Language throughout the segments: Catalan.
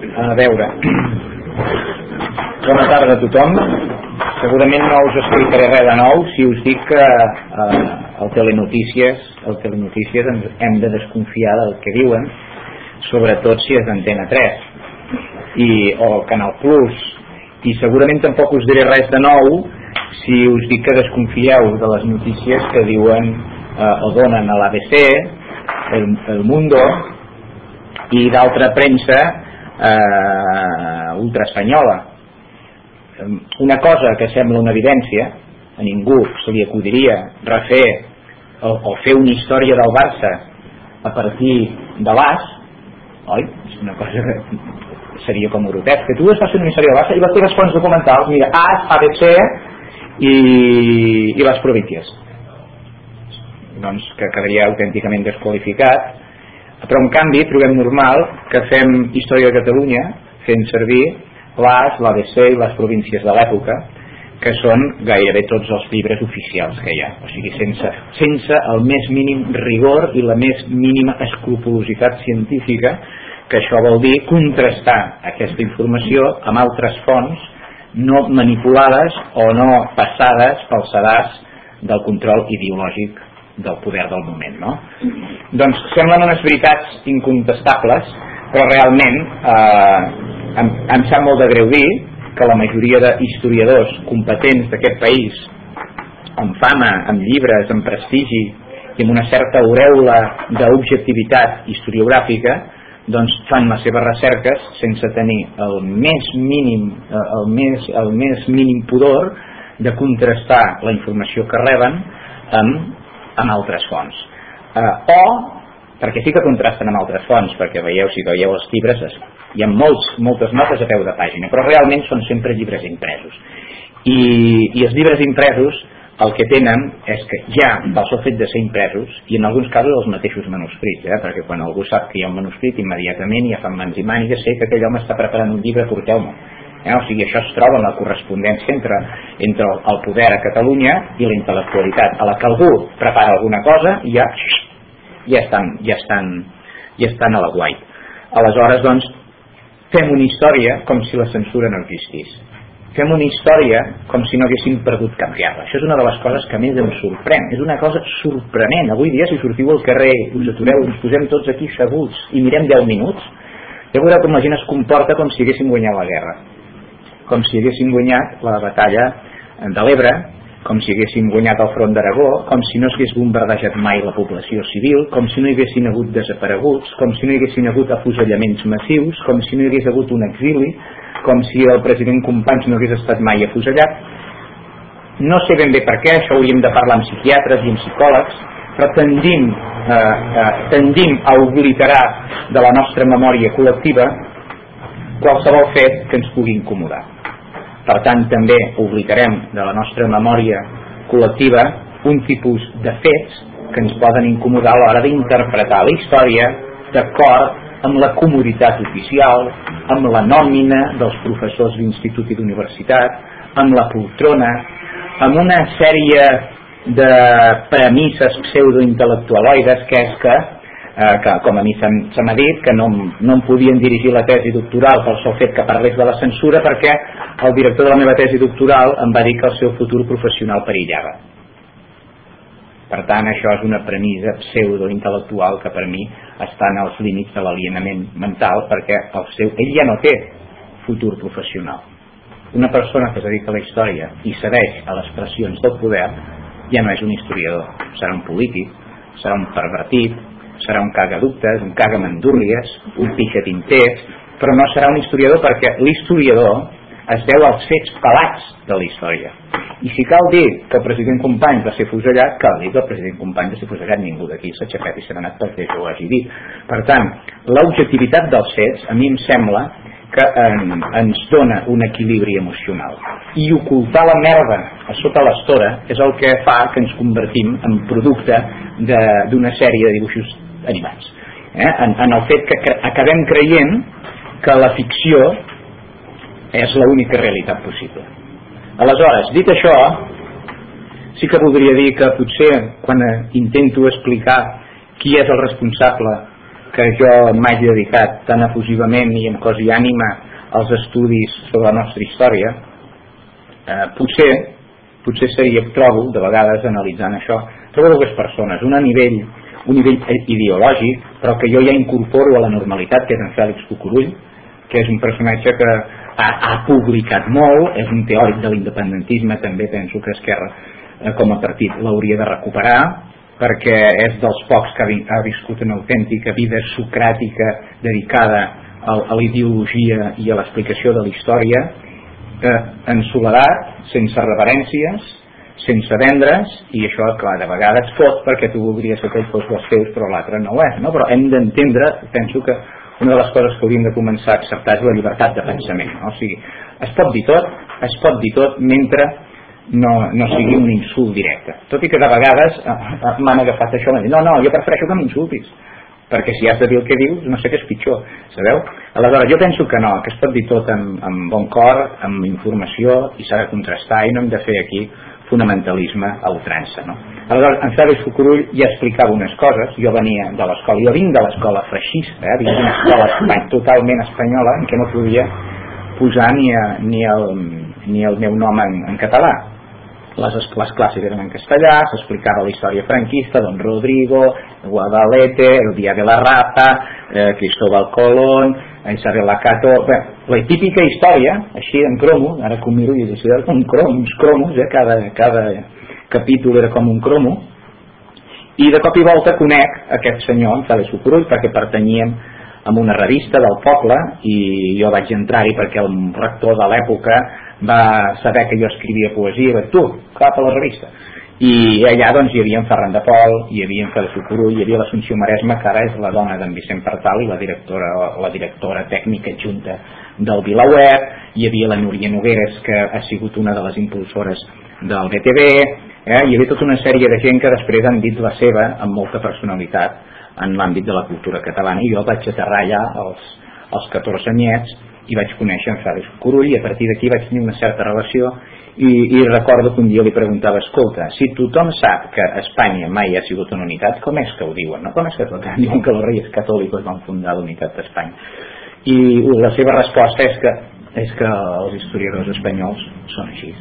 A veure, bona tarda a tothom. Segurament no us explicaré res de nou si us dic que el Telenotícies ens hem de desconfiar del que diuen, sobretot si és d'Antena 3 o Canal Plus, i segurament tampoc us diré res de nou si us dic que desconfieu de les notícies que diuen o donen a l'ABC, El Mundo i d'altra premsa ultraespanyola. Una cosa que sembla una evidència, a ningú se li acudiria refer o fer una història del Barça a partir de l'AS, oi? És una cosa que seria com grotesc, que tu es fas una història del Barça i vas fer les fonts documentals, mira, AS, ABC i les províncies, doncs que quedaria autènticament desqualificat. Però en canvi trobem normal que fem història de Catalunya fent servir l'AS, l'ABC i les províncies de l'època, que són gairebé tots els llibres oficials que hi ha, o sigui, sense el més mínim rigor i la més mínima escrupolositat científica, que això vol dir contrastar aquesta informació amb altres fonts no manipulades o no passades pel sedàs del control ideològic del poder del moment, no? Doncs semblen unes veritats incontestables, però realment em sap molt de greu dir que la majoria d'historiadors competents d'aquest país, amb fama, amb llibres, amb prestigi i amb una certa aurèola d'objectivitat historiogràfica, doncs fan les seves recerques sense tenir el més mínim pudor de contrastar la informació que reben amb altres fonts, o perquè sí que contrasten amb altres fonts, perquè veieu, si veieu els llibres hi ha moltes notes a peu de pàgina, però realment són sempre llibres impresos, i els llibres impresos el que tenen és que ja pel sol fet de ser impresos, i en alguns casos els mateixos manuscrits, perquè quan algú sap que hi ha un manuscrit immediatament ja fan mans i mànigues, sé que aquell home està preparant un llibre, porteu-me. O sigui, això es troba en la correspondència entre el poder a Catalunya i la intel·lectualitat. A la que algú prepara alguna cosa ja estan a la guai. Aleshores, doncs, fem una història com si la censura no existís. Fem una història com si no haguéssim perdut cap guerra. Això és una de les coses que més em sorprèn. És una cosa sorprenent. Avui dia, si sortiu al carrer, us atureu, ens posem tots aquí asseguts i mirem 10 minuts, ja veureu com la gent es comporta com si haguéssim guanyat la guerra, com si haguéssim guanyat la batalla de l'Ebre, com si haguéssim guanyat el front d'Aragó, com si no s'hagués bombardejat mai la població civil, com si no hi haguessin hagut desapareguts, com si no hi haguessin hagut afusellaments massius, com si no hi hagués hagut un exili, com si el president Companys no hagués estat mai afusellat. No sé ben bé per què, això hauríem de parlar amb psiquiatres i amb psicòlegs, però tendim a obliterar de la nostra memòria col·lectiva qualsevol fet que ens pugui incomodar. Per tant, també oblidarem de la nostra memòria col·lectiva un tipus de fets que ens poden incomodar a l'hora d'interpretar la història d'acord amb la comoditat oficial, amb la nòmina dels professors d'institut i d'universitat, amb la poltrona, amb una sèrie de premisses pseudointel·lectualoides, que és que com a mi se m'ha dit que no em podien dirigir la tesi doctoral pel sol fet que parlés de la censura, perquè el director de la meva tesi doctoral em va dir que el seu futur professional perillava. Per tant, això és una premissa pseudointel·lectual que per mi està en els límits de l'alienament mental, perquè ell ja no té futur professional. Una persona que es dedica a la història i cedeix a les pressions del poder ja no és un historiador, serà un polític, serà un pervertit, serà un cagaductes, un cagamandúrries, un pixatinter, però no serà un historiador, perquè l'historiador es deu als fets pelats de la història. I si cal dir que el president Companys va ser fusellat, cal dir que el president Companys va ser fusellat, ningú d'aquí s'ha aixecat i s'ha anat perquè jo ho hagi dit. Per tant, l'objectivitat dels fets a mi em sembla que ens dona un equilibri emocional, i ocultar la merda a sota l'estora és el que fa que ens convertim en producte d'una sèrie de dibuixos animats, en el fet que acabem creient que la ficció és l'única realitat possible. Aleshores, dit això, sí que voldria dir que potser quan intento explicar qui és el responsable que jo m'hagi dedicat tan efusivament i amb cos i ànima als estudis sobre la nostra història, potser seria, trobo, de vegades analitzant això, trobo dues persones, un nivell ideològic, però que jo ja incorporo a la normalitat, que és en Fèlix Cucurull, que és un personatge que ha publicat molt, és un teòric de l'independentisme, també penso que Esquerra com a partit l'hauria de recuperar, perquè és dels pocs que ha viscut una autèntica vida socràtica dedicada a la ideologia i a l'explicació de la història, en soledat, sense reverències, sense vendre's, i això, clar, de vegades fot perquè tu voldries que aquell fos dels teus però l'altre no ho és, no? Però hem d'entendre, penso que una de les coses que hauríem de començar a acceptar és la llibertat de pensament, no? O sigui, es pot dir tot mentre no sigui un insult directe, tot i que de vegades m'han agafat això i m'han dit, no, jo prefereixo que m'insultis, perquè si has de dir el que dius no sé què és pitjor, sabeu? Aleshores jo penso que no, que es pot dir tot amb bon cor, amb informació, i s'ha de contrastar, i no hem de fer aquí fonamentalisme a ultrança, no? Aleshores en Fèlix Cucurull ja explicava unes coses. Jo venia de l'escola, jo vinc de l'escola feixista, vinc d'una escola totalment espanyola en què no podia posar ni el meu nom en català. Les classes eren en castellà, s'explicava la història franquista, Don Rodrigo, Guadalete, el dia de la Raza, Cristóbal Colón, Isabel la Cato, la típica història, així en cromo, ara que ho miro i dic, uns cromos, cada capítol era com un cromo, i de cop i volta conec aquest senyor, en Fèlix Cucurull, perquè pertanyíem a una revista del poble i jo vaig entrar-hi perquè el rector de l'època va saber que jo escrivia poesia i va dir, tu, cap a la revista. I allà doncs hi havia en Ferran de Pol, hi havia en Fèlix Cucurull, hi havia l'Assumpció Maresma, que ara és la dona d'en Vicent Partal i la directora tècnica adjunta del VilaWeb, hi havia la Núria Nogueres, que ha sigut una de les impulsores del BTV, hi havia tota una sèrie de gent que després han dit la seva amb molta personalitat en l'àmbit de la cultura catalana, i jo vaig aterrar allà als 14 anyets i vaig conèixer en Fèlix Cucurull, i a partir d'aquí vaig tenir una certa relació, i recordo que un dia li preguntava, escolta, si tothom sap que Espanya mai ha sigut una unitat, com és que ho diuen? No? Com és que diuen que els Reis Catòlicos van fundar la unitat d'Espanya? I la seva resposta és que els historiadors espanyols són així,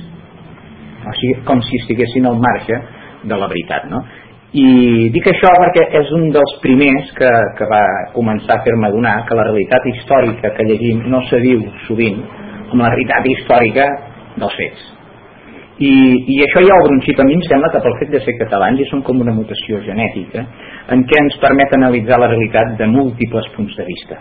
o sigui, com si estiguessin al marge de la veritat, no? I dic això perquè és un dels primers que va començar a fer-me adonar que la realitat històrica que llegim no s'adiu sovint amb la realitat històrica dels fets, i això ja obre un xip. A mi em sembla que pel fet de ser catalans i són com una mutació genètica en què ens permet analitzar la realitat de múltiples punts de vista,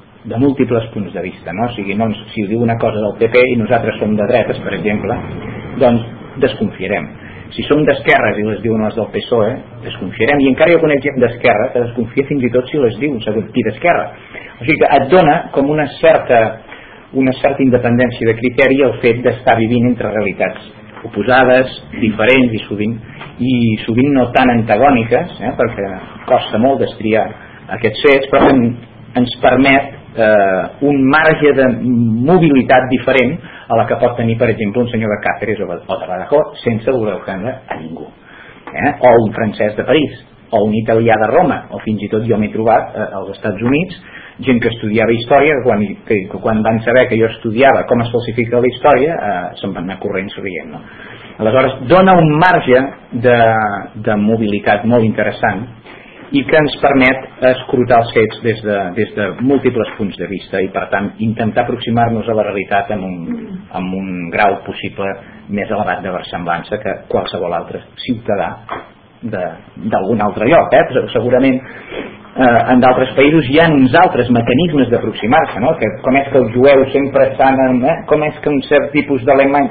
no? O sigui, si diu una cosa del PP i nosaltres som de dretes, per exemple, doncs desconfiarem. Si som d'esquerres i les diuen les del PSOE, desconfiarem, i encara jo conec gent d'esquerra que desconfia fins i tot si les diu segons qui d'esquerra. O sigui que et dona com una certa independència de criteri el fet d'estar vivint entre realitats oposades, diferents i sovint no tan antagòniques, perquè costa molt destriar aquests fets, però ens permet un marge de mobilitat diferent a la que pot tenir, per exemple, un senyor de Cáceres o de Badajoz sense voler ofendre a ningú, o un francès de París, o un italià de Roma, o fins i tot jo m'he trobat als Estats Units gent que estudiava història, que quan van saber que jo estudiava com es falsifica la història se'n van anar corrents rient, no? Aleshores dona un marge de mobilitat molt interessant i que ens permet escrutar els fets des de múltiples punts de vista, i per tant intentar aproximar-nos a la realitat amb un grau possible més elevat de versemblança que qualsevol altre ciutadà d'algun altre lloc, segurament en d'altres països hi ha uns altres mecanismes d'aproximar-se, no? Que com és que els jueus sempre estan com és que un cert tipus d'alemany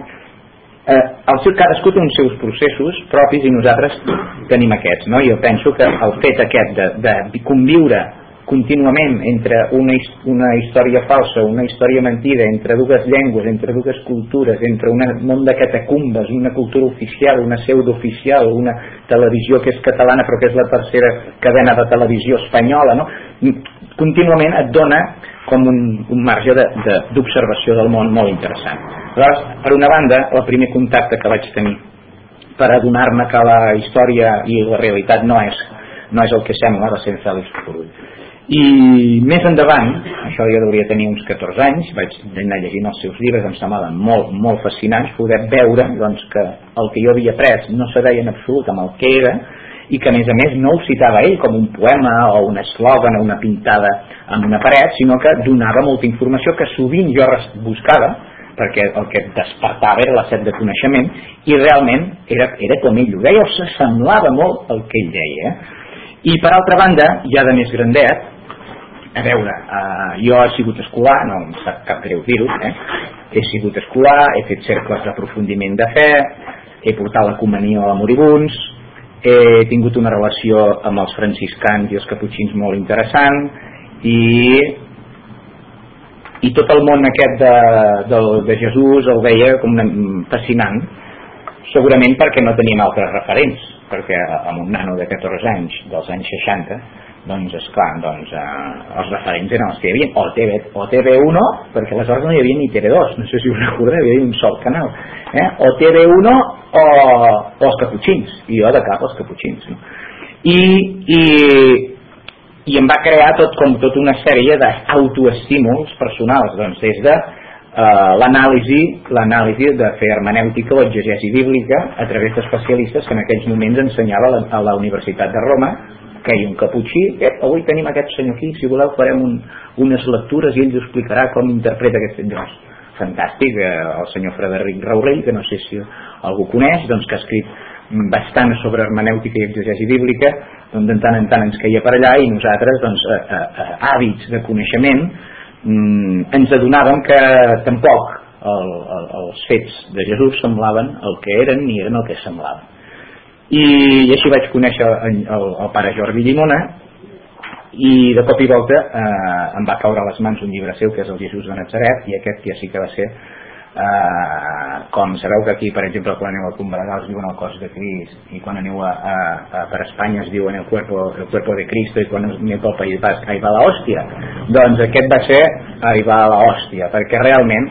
cadascú té uns seus processos propis i nosaltres tenim aquests, no? Jo penso que el fet aquest de conviure contínuament entre una història falsa, una història mentida, entre dues llengües, entre dues cultures, entre un món de catacumbes, una cultura oficial, una pseudooficial, una televisió que és catalana però que és la tercera cadena de televisió espanyola, no? Contínuament et dona com un marge d'observació del món molt interessant. Aleshores, per una banda, el primer contacte que vaig tenir per adonar-me que la història i la realitat no és el que sembla, va ser en Fèlix Cucurull. I més endavant, això jo hauria tenir uns 14 anys, vaig anar llegint els seus llibres, em semblaven molt fascinants, poder veure doncs, que el que jo havia après no se deia en absolut amb el que era, i que a més no ho citava ell com un poema o un eslògan o una pintada en una paret, sinó que donava molta informació que sovint jo buscava, perquè el que despertava era la set de coneixement, i realment era com ell ho deia, o s'assemblava molt el que ell deia. I per altra banda, ja de més grandet, a veure, jo he sigut escolar, no em sap cap greu dir-ho, he sigut escolar, he fet cercles d'aprofundiment de fe, he portat la comunió a moribuns, he tingut una relació amb els franciscans i els caputxins molt interessant, i tot el món aquest de Jesús el veia com fascinant, segurament perquè no teníem altres referents, perquè amb un nano de 14 anys dels anys 60, doncs esclar, els referents eren els que hi havia, o TV1, perquè aleshores no hi havia ni TV2, no sé si us recordeu, hi havia un sol canal, o TV1 o els caputxins, i jo de cap els caputxins, no? I em va crear tota una sèrie d'autoestímuls personals, doncs des de l'anàlisi de fer hermenèutica o exegesi bíblica a través d'especialistes que en aquells moments ensenyava a la Universitat de Roma, que hi ha un caputxí, avui tenim aquest senyor aquí, si voleu farem unes lectures i ell us explicarà com interpreta aquest doncs, fantàstic, el senyor Frederic Raurell, que no sé si algú coneix, doncs, que ha escrit bastant sobre hermenèutica i exegesi bíblica, doncs de tant en tant ens queia per allà i nosaltres, doncs, hàbits de coneixement, ens adonàvem que tampoc els fets de Jesús semblaven el que eren ni eren el que semblaven. I així vaig conèixer el pare Jordi Llimona, i de cop i volta em va caure a les mans un llibre seu que és el Jesús de Natzaret, i aquest ja sí que va ser com sabeu que aquí per exemple quan aneu a Combregar es diuen el cos de Crist, i quan aneu per Espanya es diuen el cuerpo de Cristo, i quan aneu pel País Basc ahí va la hòstia, doncs aquest va ser ahí va la hòstia, perquè realment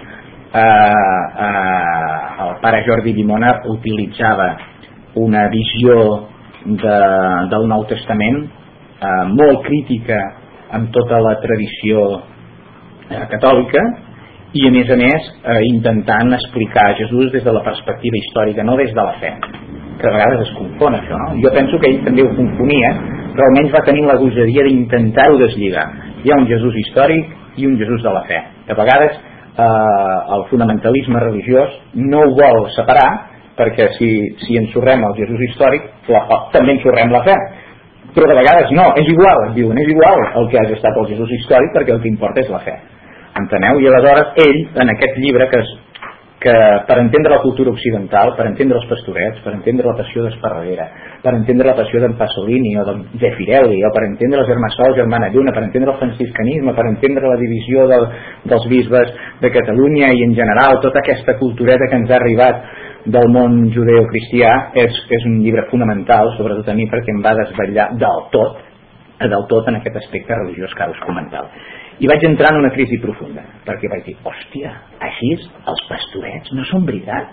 el pare Jordi Llimona utilitzava una visió del Nou Testament molt crítica amb tota la tradició catòlica, i a més intentant explicar Jesús des de la perspectiva històrica, no des de la fe, que a vegades es confon això, no? Jo penso que ell també ho confonia, però almenys va tenir la gosadia d'intentar-ho deslligar. Hi ha un Jesús històric i un Jesús de la fe. A vegades el fonamentalisme religiós no ho vol separar, perquè si ensorrem el Jesús històric també ensorrem la fe, però de vegades no, és igual, et diuen, és igual el que hagi estat el Jesús històric, perquè el que importa és la fe, enteneu? I aleshores ell en aquest llibre que per entendre la cultura occidental, per entendre els pastorets, per entendre la passió d'Esparreguera, per entendre la passió d'en Pasolini o de Firelli, o per entendre els Germasol, Germana Lluna, per entendre el franciscanisme, per entendre la divisió dels bisbes de Catalunya i en general tota aquesta cultureta que ens ha arribat del món judeo-cristià, és un llibre fonamental, sobretot a mi, perquè em va desvetllar del tot en aquest aspecte religiós que ara us comentava. I vaig entrar en una crisi profunda, perquè vaig dir, hòstia, així els pastorets no són veritat,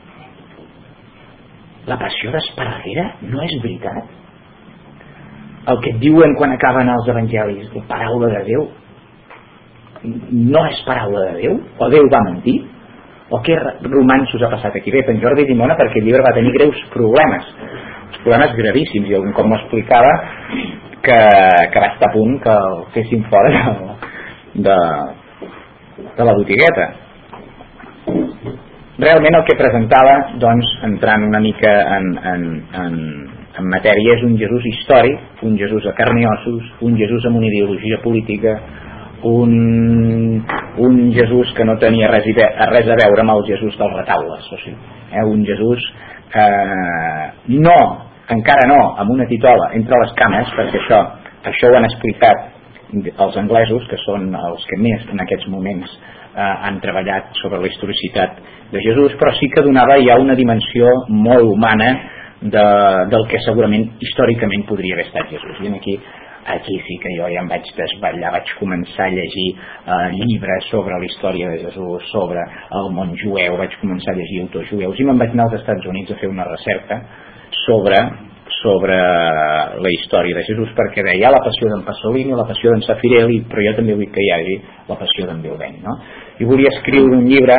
la passió d'Esparreguera no és veritat, el que et diuen quan acaben els evangelis, la paraula de Déu no és paraula de Déu, o Déu va mentir, o què romanços ha passat aquí? Bé, en Jordi Llimona, perquè el llibre va tenir greus problemes gravíssims, i algun cop m'explicava que va estar a punt que el fessin fora de la botigueta. Realment el que presentava, doncs, entrant una mica en matèria, és un Jesús històric, un Jesús a carn i ossos, un Jesús amb una ideologia política, un Jesús que no tenia res a veure amb el Jesús dels retaules, o sigui, un Jesús encara no, amb una titola entre les cames, perquè això ho han explicat els anglesos, que són els que més en aquests moments han treballat sobre la historicitat de Jesús, però sí que donava ja una dimensió molt humana del que segurament històricament podria haver estat Jesús. I aquí sí que jo ja em vaig desvetllar, vaig començar a llegir llibres sobre la història de Jesús, sobre el món jueu, vaig començar a llegir autors jueus, i me'n vaig anar als Estats Units a fer una recerca sobre sobre la història de Jesús, perquè deia, hi ha la passió d'en Pasolini, la passió d'en Zeffirelli, però jo també vull que hi hagi la passió d'en Bilbeny, no? I volia escriure un llibre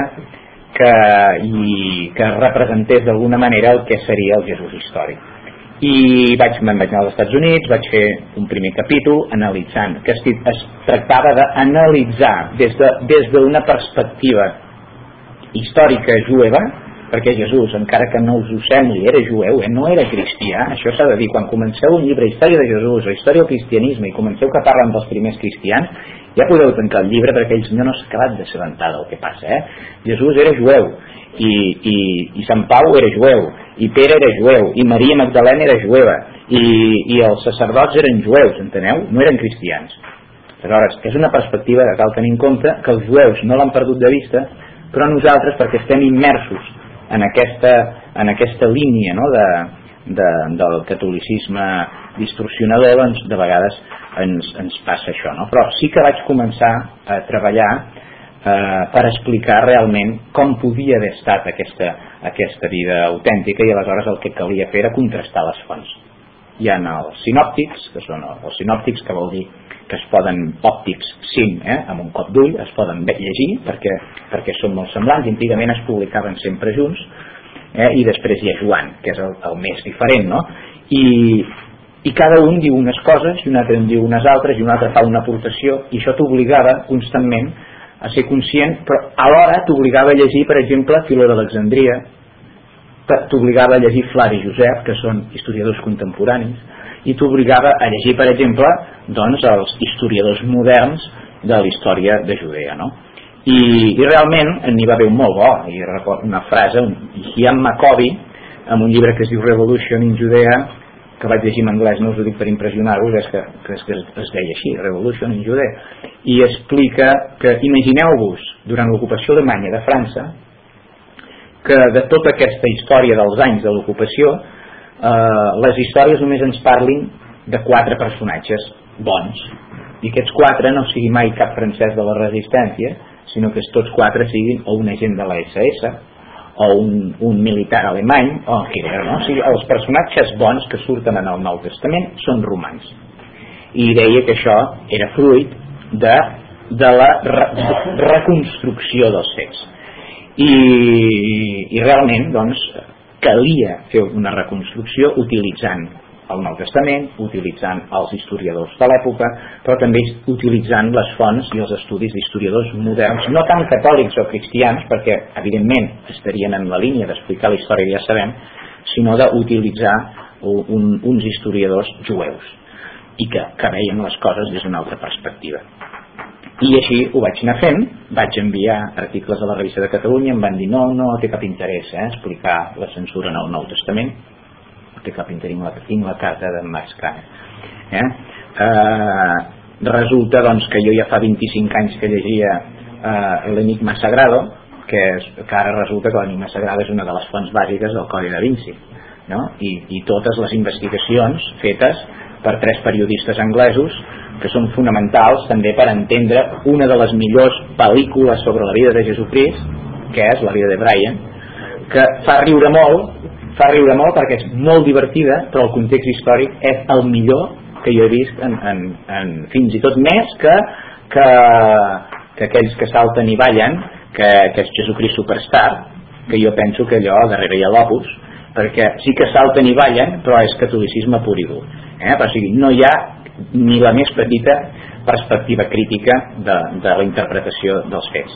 que representés d'alguna manera el que seria el Jesús històric. I me'n vaig anar als Estats Units, vaig fer un primer capítol analitzant, que es tractava d'analitzar des d'una perspectiva històrica jueva, perquè Jesús, encara que no us ho sembli, era jueu, no era cristià. Això s'ha de dir, quan comenceu un llibre història de Jesús o història del cristianisme i comenceu que parlen dels primers cristians, ja podeu tancar el llibre perquè ells no s'ha acabat d'assabentar del que passa. Jesús era jueu i Sant Pau era jueu i Pere era jueu i Maria Magdalena era jueva i els sacerdots eren jueus, enteneu? No eren cristians. Aleshores, és una perspectiva que cal tenir en compte, que els jueus no l'han perdut de vista, però nosaltres, perquè estem immersos en aquesta línia, no, del catolicisme distorsionador, doncs de vegades ens passa això, no? Però sí que vaig començar a treballar per explicar realment com podia haver estat aquesta vida autèntica, i aleshores el que calia fer era contrastar les fonts. Hi ha els sinòptics, que són els sinòptics, que vol dir que es poden, òptics, amb un cop d'ull, es poden llegir perquè són molt semblants, i antigament es publicaven sempre junts, i després hi ha Joan, que és el més diferent, no? I cada un diu unes coses, i un altre en diu unes altres, i un altre fa una aportació, i això t'obligava constantment a ser conscient, però alhora t'obligava a llegir, per exemple, Filó d'Alexandria, t'obligava a llegir Flavi Josep, que són historiadors contemporanis, i t'obligava a llegir, per exemple, doncs, els historiadors moderns de la història de Judea, no? I realment n'hi va haver un molt bo, i recordo una frase, Ian Maccoby, en un llibre que es diu Revolution in Judea, que vaig llegir en anglès, no us ho dic per impressionar-vos, és que es deia així, Revolution in Judea, i explica que, imagineu-vos, durant l'ocupació alemanya de França, que de tota aquesta història dels anys de l'ocupació, les històries només ens parlin de 4 personatges bons, i aquests 4 no sigui mai cap francès de la resistència, sinó que tots 4 siguin o un agent de la SS o un militar alemany o Hitler, no? O sigui, els personatges bons que surten en el Nou Testament són romans, i deia que això era fruit de la reconstrucció dels fets, i realment doncs calia fer una reconstrucció utilitzant el Nou Testament, utilitzant els historiadors de l'època, però també utilitzant les fonts i els estudis d'historiadors moderns, no tant catòlics o cristians, perquè evidentment estarien en la línia d'explicar la història, ja sabem, sinó d'utilitzar uns historiadors jueus i que veien les coses des d'una altra perspectiva. I així ho vaig anar fent, vaig enviar articles a la Revista de Catalunya, em van dir no té cap interès explicar la censura en el Nou Testament, no té cap interès, tinc la carta d'en Max Kahn. Resulta doncs que jo ja fa 25 anys que llegia l'Enigma Sagrado, que ara resulta que l'Enigma Sagrado és una de les fonts bàsiques del Codi da Vinci, no? I totes les investigacions fetes per 3 periodistes anglesos que són fonamentals també per entendre una de les millors pel·lícules sobre la vida de Jesucrist, que és La vida de Brian, que fa riure molt perquè és molt divertida, però el context històric és el millor que jo he vist fins i tot més que aquells que salten i ballen, que és Jesucrist Superstar, que jo penso que allò darrere hi ha l'Opus, perquè sí que salten i ballen, però és catolicisme pur i dur, o sigui, no hi ha ni la més petita perspectiva crítica de la interpretació dels fets.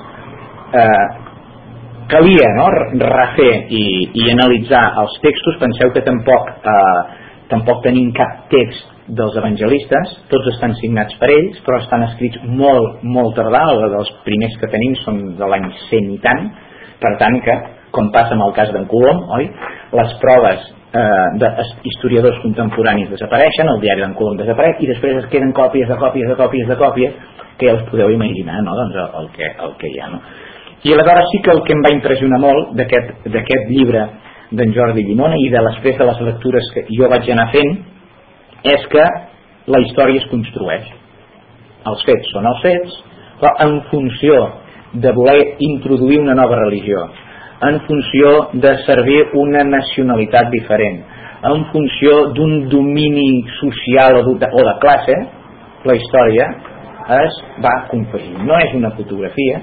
Calia refer i analitzar els textos. Penseu que tampoc tenim cap text dels evangelistes, tots estan signats per ells, però estan escrits molt tardà, els primers que tenim són de l'any 100 i tant, per tant que, com passa amb el cas d'en Colom, oi? Les proves d'historiadors contemporanis desapareixen, el diari d'en Colom desapareix, i després es queden còpies, que ja us podeu imaginar, no? Doncs el que hi ha, no? I aleshores sí que el que em va impressionar molt d'aquest llibre d'en Jordi Llimona i després de les lectures que jo vaig anar fent és que la història es construeix, els fets són els fets, però en funció de voler introduir una nova religió, en funció de servir una nacionalitat diferent, en funció d'un domini social o de classe. La història es va confegir. No és una fotografia,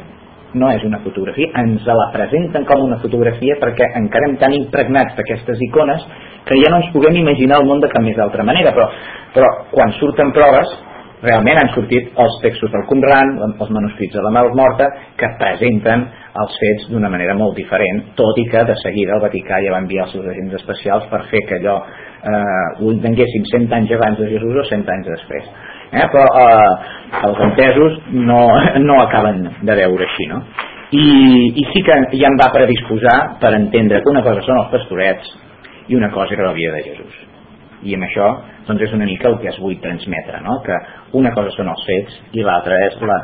ens la presenten com una fotografia perquè encara tan impregnats d'aquestes icones que ja no ens puguem imaginar el món de cap més d'altra manera, però quan surten proves realment han sortit els textos del Qumran, els manuscrits de la Mar Morta, que presenten els fets d'una manera molt diferent, tot i que de seguida el Vaticà ja va enviar els seus agents especials per fer que allò ho entenguéssim 100 anys abans de Jesús o 100 anys després. Però els entesos no acaben de veure així, no? I sí que ja em va predisposar per entendre que una cosa són els pastorets i una cosa era la vida de Jesús. I amb això doncs és una mica el que es vull transmetre, no? Que una cosa són els fets i l'altra és la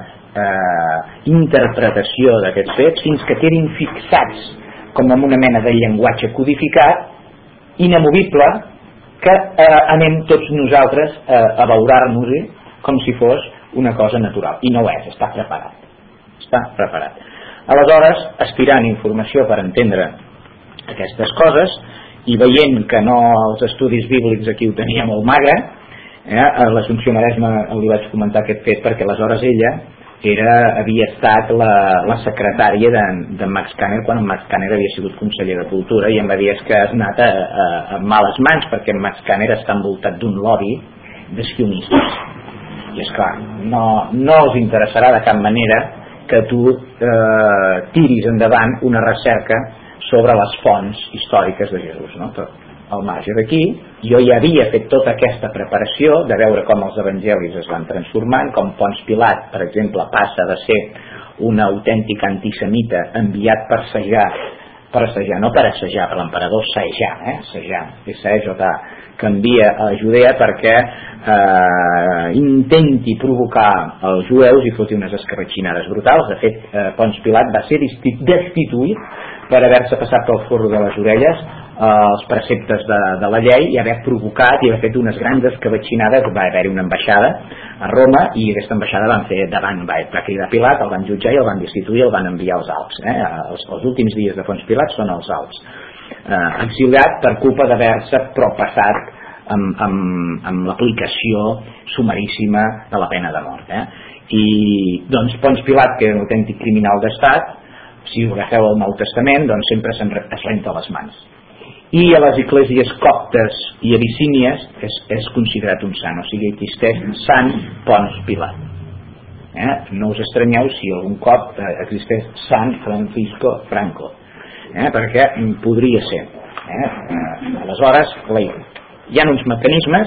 interpretació d'aquests fets fins que quedin fixats com en una mena de llenguatge codificat, inamovible, que anem tots nosaltres a valorar-nos-hi com si fos una cosa natural. I no ho és, està preparat. Aleshores, aspirant informació per entendre aquestes coses i veient que no els estudis bíblics aquí ho tenia molt magre, a l'Assumpció Maresma li vaig comentar aquest fet perquè aleshores ella havia estat la secretària de Max Kanner quan en Max Kanner havia sigut conseller de Cultura, i em va dir que has anat a males mans perquè Max Kanner està envoltat d'un lobby de sionistes i esclar, no els interessarà de cap manera que tu tiris endavant una recerca sobre les fonts històriques de Jesús, no? Al marge d'aquí, jo ja havia fet tota aquesta preparació de veure com els evangelis es van transformant, com Pons Pilat, per exemple, passa de ser un autèntic antisemita enviat per assajar, no per assajar, per l'emperador assajar, S-E-J-A, que envia a Judea perquè intenti provocar els jueus i foti unes escarratxinades brutals. De fet, Pons Pilat va ser destituït per haver-se passat pel forro de les orelles els preceptes de la llei i haver provocat i haver fet unes grans escabatxinades. Va haver-hi una ambaixada a Roma i aquesta ambaixada van fer davant, va cridar Pilat, el van jutjar i el van destituir, el van enviar als Alps. Els últims dies de Pons Pilat són als Alps, exiliat per culpa d'haver-se propassat amb l'aplicació sumaríssima de la pena de mort. I doncs Pons Pilat, que era un autèntic criminal d'estat, si agafeu el Nou Testament, doncs sempre es renta les mans. I a les esglésies coptes i abissínies és considerat un sant, o sigui, existeix Sant Pons Pilat. No us estranyeu si algun cop existeix Sant Francisco Franco, perquè podria ser. Aleshores, hi ha uns mecanismes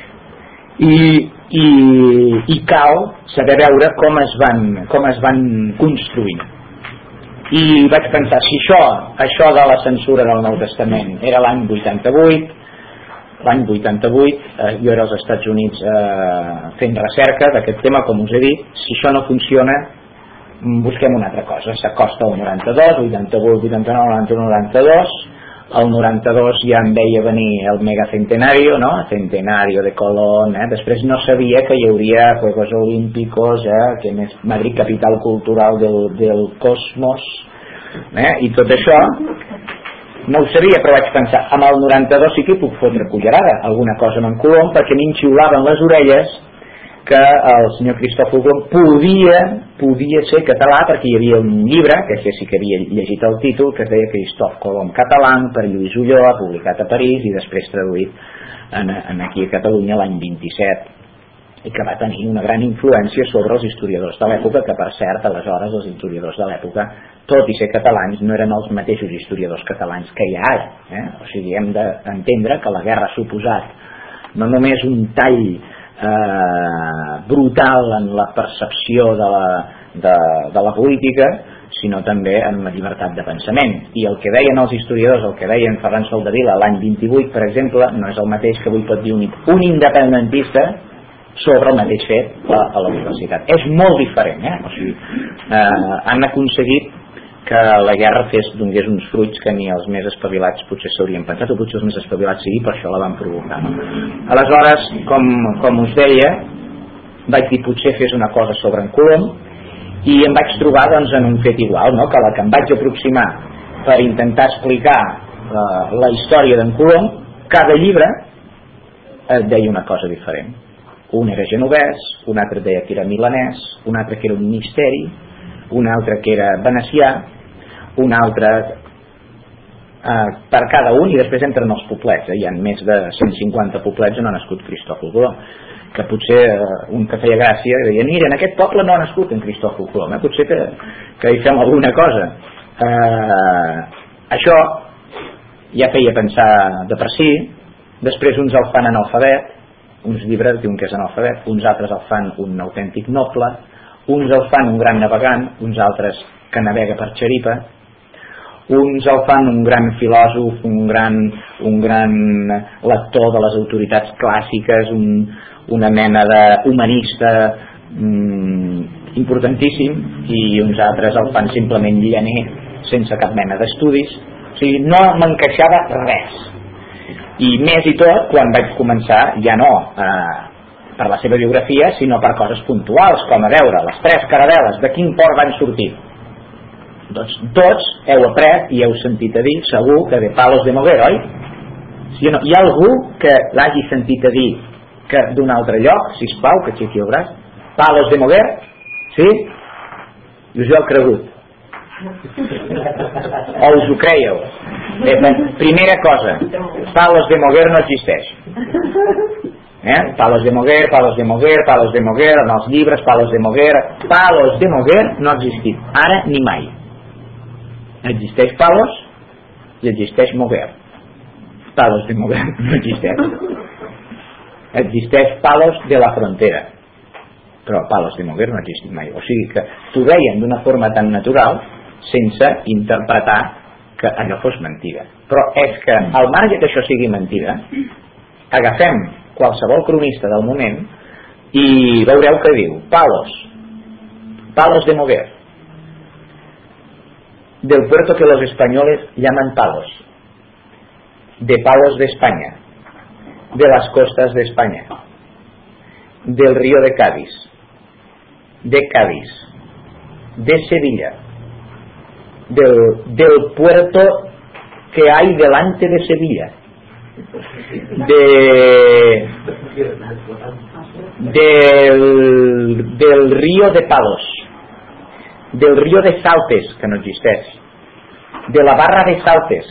i cal saber veure com es van construint. I vaig pensar, si això de la censura del Nou Testament era l'any 88, jo era als Estats Units fent recerca d'aquest tema, com us he dit, si això no funciona, busquem una altra cosa. S'acosta al 92, 88, 89, 91, 92, al 92 ja em veia venir el megacentenario, no? Centenario de Colón, després no sabia que hi hauria Juegos Olímpicos, que és Madrid capital cultural del cosmos, i tot això no ho sabia, però vaig pensar, amb el 92 sí que puc fotre cullerada, alguna cosa amb en Colom, perquè a mi em xiulaven les orelles que el senyor Cristòfol Colom podia ser català, perquè hi havia un llibre, que sí que havia llegit el títol, que es deia Cristòf Colom català, per Lluís Ulloa, publicat a París i després traduït aquí a Catalunya l'any 27, i que va tenir una gran influència sobre els historiadors de l'època, que per cert aleshores els historiadors de l'època, tot i ser catalans, no eren els mateixos historiadors catalans que hi ha ara, o sigui, hem d'entendre que la guerra ha suposat no només un tall brutal en la percepció de la política, sinó també en la llibertat de pensament. I el que deien els historiadors, el que deien Ferran Soldevila l'any 28, per exemple, no és el mateix que avui pot dir un independentista sobre el mateix fet a la universitat. És molt diferent, o sigui, han aconseguit que la guerra donés uns fruits que ni els més espavilats potser s'haurien pensat, o potser els més espavilats sí, per això la van provocar, no? Aleshores, com us deia, vaig dir potser fes una cosa sobre en Colom, i em vaig trobar doncs en un fet igual, no? Que la que em vaig aproximar per intentar explicar la història d'en Colom, cada llibre deia una cosa diferent. Un era genovès, un altre deia que era milanès, un altre que era un misteri, un altre que era venecià, un altre per cada un, i després entren els poblets. Hi ha més de 150 poblets on ha nascut Cristòfol Colom, que potser un que feia gràcia deia, mira, en aquest poble no ha nascut en Cristòfol Colom, potser que hi fem alguna cosa. Això ja feia pensar de per si. Després uns el fan analfabet, uns llibres diuen que és analfabet, uns altres el fan un autèntic noble, uns el fan un gran navegant, uns altres que navega per xeripa, uns el fan un gran filòsof, un gran lector de les autoritats clàssiques, una mena d'humanista importantíssim, i uns altres el fan simplement llaner sense cap mena d'estudis. O sigui, no m'encaixava res. I més i tot, quan vaig començar, ja no per la seva biografia, sinó per coses puntuals, com a veure, les 3 caravel·les, de quin port van sortir? Doncs tots heu après i heu sentit a dir, segur, que de Palos de Moguer, oi? Si no, hi ha algú que l'hagi sentit a dir que d'un altre lloc, sisplau, que aixequi el braç? Palos de Moguer? Sí? I us ho heu cregut? O us ho creieu? Primera cosa, Palos de Moguer no existeix. Palos de Moguer, en els llibres Palos de Moguer no ha existit, ara ni mai. Existeix Palos i existeix Moguer. Palos de Moguer no existeix. Existeix Palos de la Frontera, però Palos de Moguer no ha existit mai. O sigui que t'ho veien d'una forma tan natural, sense interpretar que allò fos mentida. Però és que al marge que això sigui mentida, agafem qualsevol cronista del moment i veureu que diu Palos de Moguer, del puerto que los españoles llaman Palos, de Palos de España, de las costas de España, del río de Cádiz, de Sevilla, del puerto que hay delante de Sevilla, del río de Palos, del río de Saltes, que no existeix, de la barra de Saltes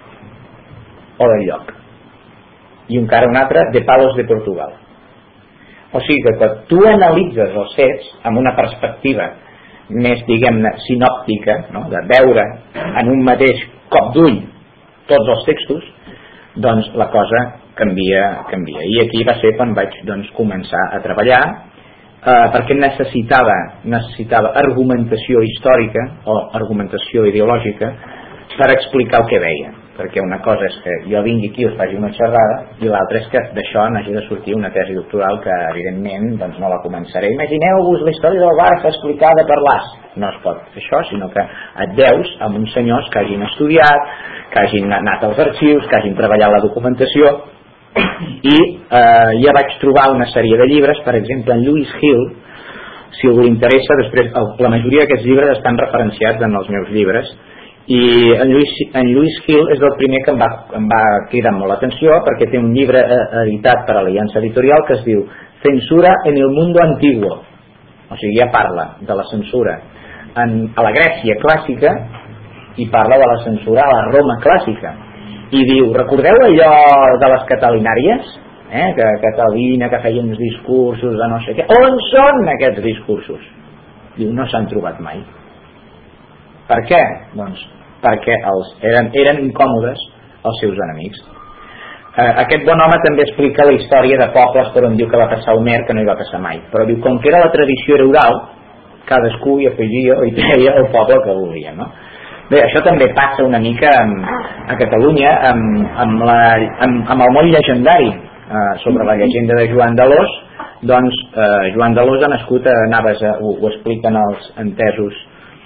o del lloc, i encara un altre de Palos de Portugal. O sigui que quan tu analitzes els fets amb una perspectiva més, diguem-ne, sinòptica, no? De veure en un mateix cop d'ull tots els textos, doncs la cosa canvia. I aquí va ser quan vaig començar a treballar, perquè necessitava argumentació històrica o argumentació ideològica per explicar el que veia. Perquè una cosa és que jo vingui aquí i us faci una xerrada, i l'altra és que d'això n'hagi de sortir una tesi doctoral que evidentment doncs no la començaré. Imagineu-vos la història del Barça explicada per l'As. No es pot fer això, sinó que et deus amb uns senyors que hagin estudiat, que hagin anat als arxius, que hagin treballat la documentació. I ja vaig trobar una sèrie de llibres, per exemple en Lewis Hill, si algú li interessa, després la majoria d'aquests llibres estan referenciats en els meus llibres. I en Lewis Hill és el primer que em va cridar molt l'atenció, perquè té un llibre editat per Aliança Editorial que es diu Censura en el mundo antiguo. O sigui, ja parla de la censura a la Grècia clàssica i parla de la censura a la Roma clàssica. I diu, recordeu allò de les catalinàries? Que Catalina, que feia uns discursos de no sé què. On són aquests discursos? Diu, no s'han trobat mai. Per què? Doncs perquè eren incòmodes els seus enemics. Aquest bon home també explica la història de pobles per on diu que va passar Homer, que no hi va passar mai, però diu, com que era la tradició era oral, cadascú hi afegia i treia el poble que volia, no? Bé, això també passa una mica a Catalunya amb el món llegendari sobre la llegenda de Joan d'Alòs. Doncs Joan d'Alòs ha nascut ho expliquen els entesos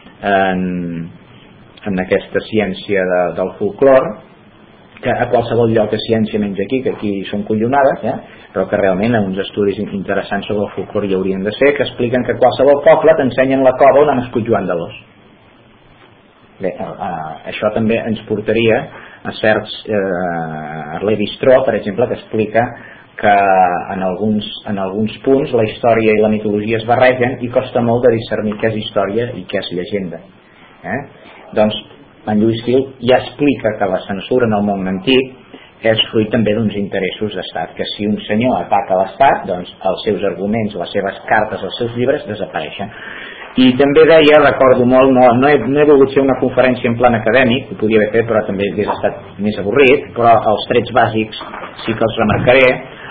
en aquesta ciència del folklore, que a qualsevol lloc de ciència menys aquí, que aquí són collonades, però que realment uns estudis interessants sobre el folklore hi haurien de ser, que expliquen que qualsevol poble t'ensenyen la cova on ha nascut Joan d'Alòs. Bé, això també ens portaria a certs Lévi-Strauss, per exemple, que explica que en alguns punts la història i la mitologia es barregen i costa molt de discernir què és història i què és llegenda. Doncs en Lewis Hill ja explica que la censura en el món antic és fruit també d'uns interessos d'estat, que si un senyor ataca l'estat, doncs els seus arguments, les seves cartes, els seus llibres desapareixen. I també deia, recordo molt, no he volgut fer una conferència en plan acadèmic, ho podia haver fet però també hauria estat més avorrit, però els trets bàsics sí que els remarcaré.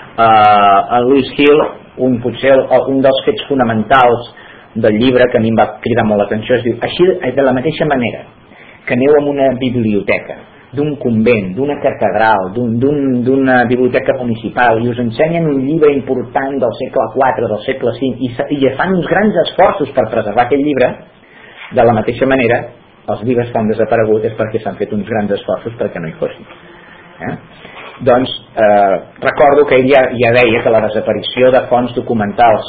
A Lewis Hill, potser un dels fets fonamentals del llibre que a mi em va cridar molt l'atenció és dir, així de la mateixa manera que aneu a una biblioteca d'un convent, d'una catedral, d'una biblioteca municipal i us ensenyen un llibre important del segle IV, del segle V i fan uns grans esforços per preservar aquell llibre, de la mateixa manera els llibres que han desaparegut és perquè s'han fet uns grans esforços perquè no hi fossin. Doncs recordo que ell ja deia que la desaparició de fonts documentals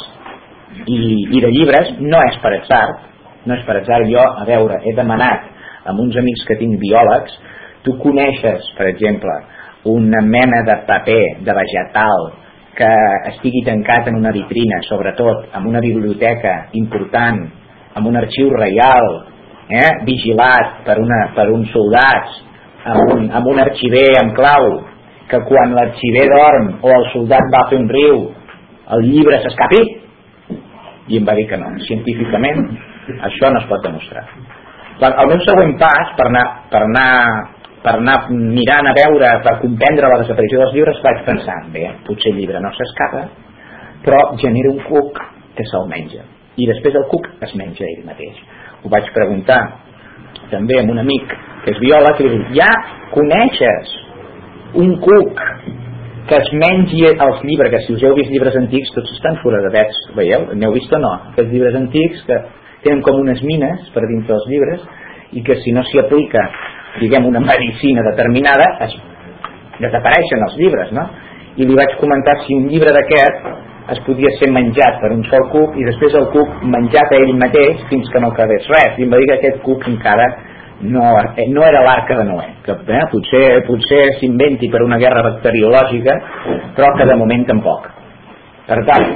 i de llibres no és per atzar. Jo, a veure, he demanat amb uns amics que tinc biòlegs, tu coneixes, per exemple, una mena de paper, de vegetal, que estigui tancat en una vitrina, sobretot en una biblioteca important, amb un arxiu reial, vigilat per uns soldats, amb un arxiver en clau, que quan l'arxiver dorm o el soldat va a fer un riu, el llibre s'escapi? I em va dir que no, científicament això no es pot demostrar. El meu següent pas per anar mirant a veure, per comprendre la desaparició dels llibres, vaig pensar, bé, potser el llibre no s'escapa, però genera un cuc que se'l menja, i després el cuc es menja ell mateix. Ho vaig preguntar també amb un amic que és biòleg i li dic, ja coneixes un cuc que es mengi els llibres, que si us heu vist llibres antics tots estan foradets, veieu? N'heu vist o no? Aquests llibres antics que tenen com unes mines per dintre dels llibres i que si no s'hi aplica, diguem, una medicina determinada, desapareixen els llibres, no? I li vaig comentar si un llibre d'aquest es podia ser menjat per un sol cuc i després el cuc menjat a ell mateix fins que no quedés res. I em va dir que aquest cuc encara no era l'Arca de Noè, que potser s'inventi per una guerra bacteriològica, però que de moment tampoc. Per tant,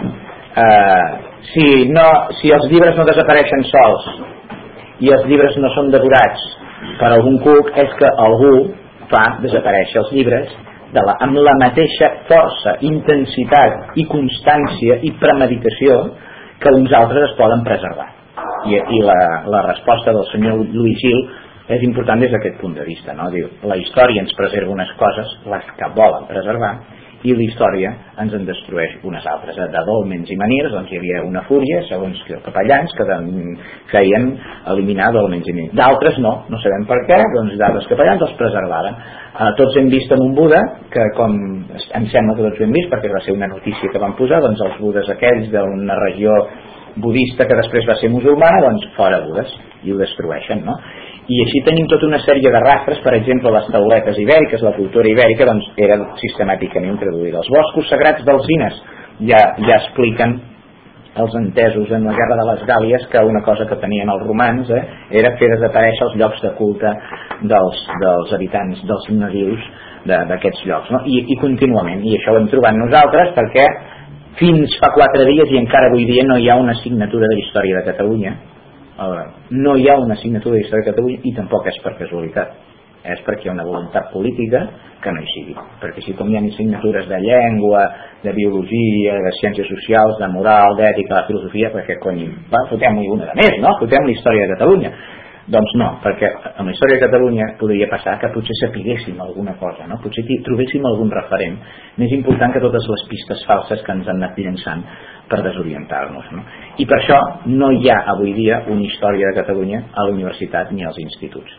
si els llibres no desapareixen sols i els llibres no són devorats per algun cuc, és que algú fa desaparèixer els llibres amb la mateixa força, intensitat i constància i premeditació que uns altres es poden preservar. I la resposta del senyor Lewis Hill és important des d'aquest punt de vista, no? Diu, la història ens preserva unes coses, les que volen preservar, i la història ens en destrueix unes altres. De dòlmens i manirs, doncs hi havia una fúria, segons que capellans que feien eliminar dòlmens i manirs. D'altres no sabem per què, doncs d'altres capellans els preservaven. Tots hem vist en un Buda, que com em sembla que tots ho hem vist, perquè va ser una notícia que van posar, doncs els budes aquells d'una regió budista que després va ser musulmana, doncs fora budes, i ho destrueixen, no? I així tenim tota una sèrie de rastres, per exemple les tauletes ibèriques, la cultura ibèrica doncs era sistemàticament introduïda. Els boscos sagrats d'alzines ja expliquen els entesos en la guerra de les Gàlies que una cosa que tenien els romans era fer desaparèixer els llocs de culte dels habitants, dels nadius d'aquests llocs, no? I contínuament, i això ho hem trobat nosaltres perquè fins fa 4 dies i encara avui dia no hi ha una assignatura de història de Catalunya. No hi ha una assignatura de història de Catalunya i tampoc és per casualitat, és perquè hi ha una voluntat política que no hi sigui, perquè si com hi ha assignatures de llengua, de biologia, de ciències socials, de moral, d'ètica, de filosofia, perquè cony, fotem-hi una de més, no? Fotem la història de Catalunya. Doncs no, perquè amb la història de Catalunya podria passar que potser sapiguéssim alguna cosa, no? Potser trobéssim algun referent més important que totes les pistes falses que ens han anat llançant per desorientar-nos, no? I per això no hi ha avui dia una història de Catalunya a la universitat ni als instituts.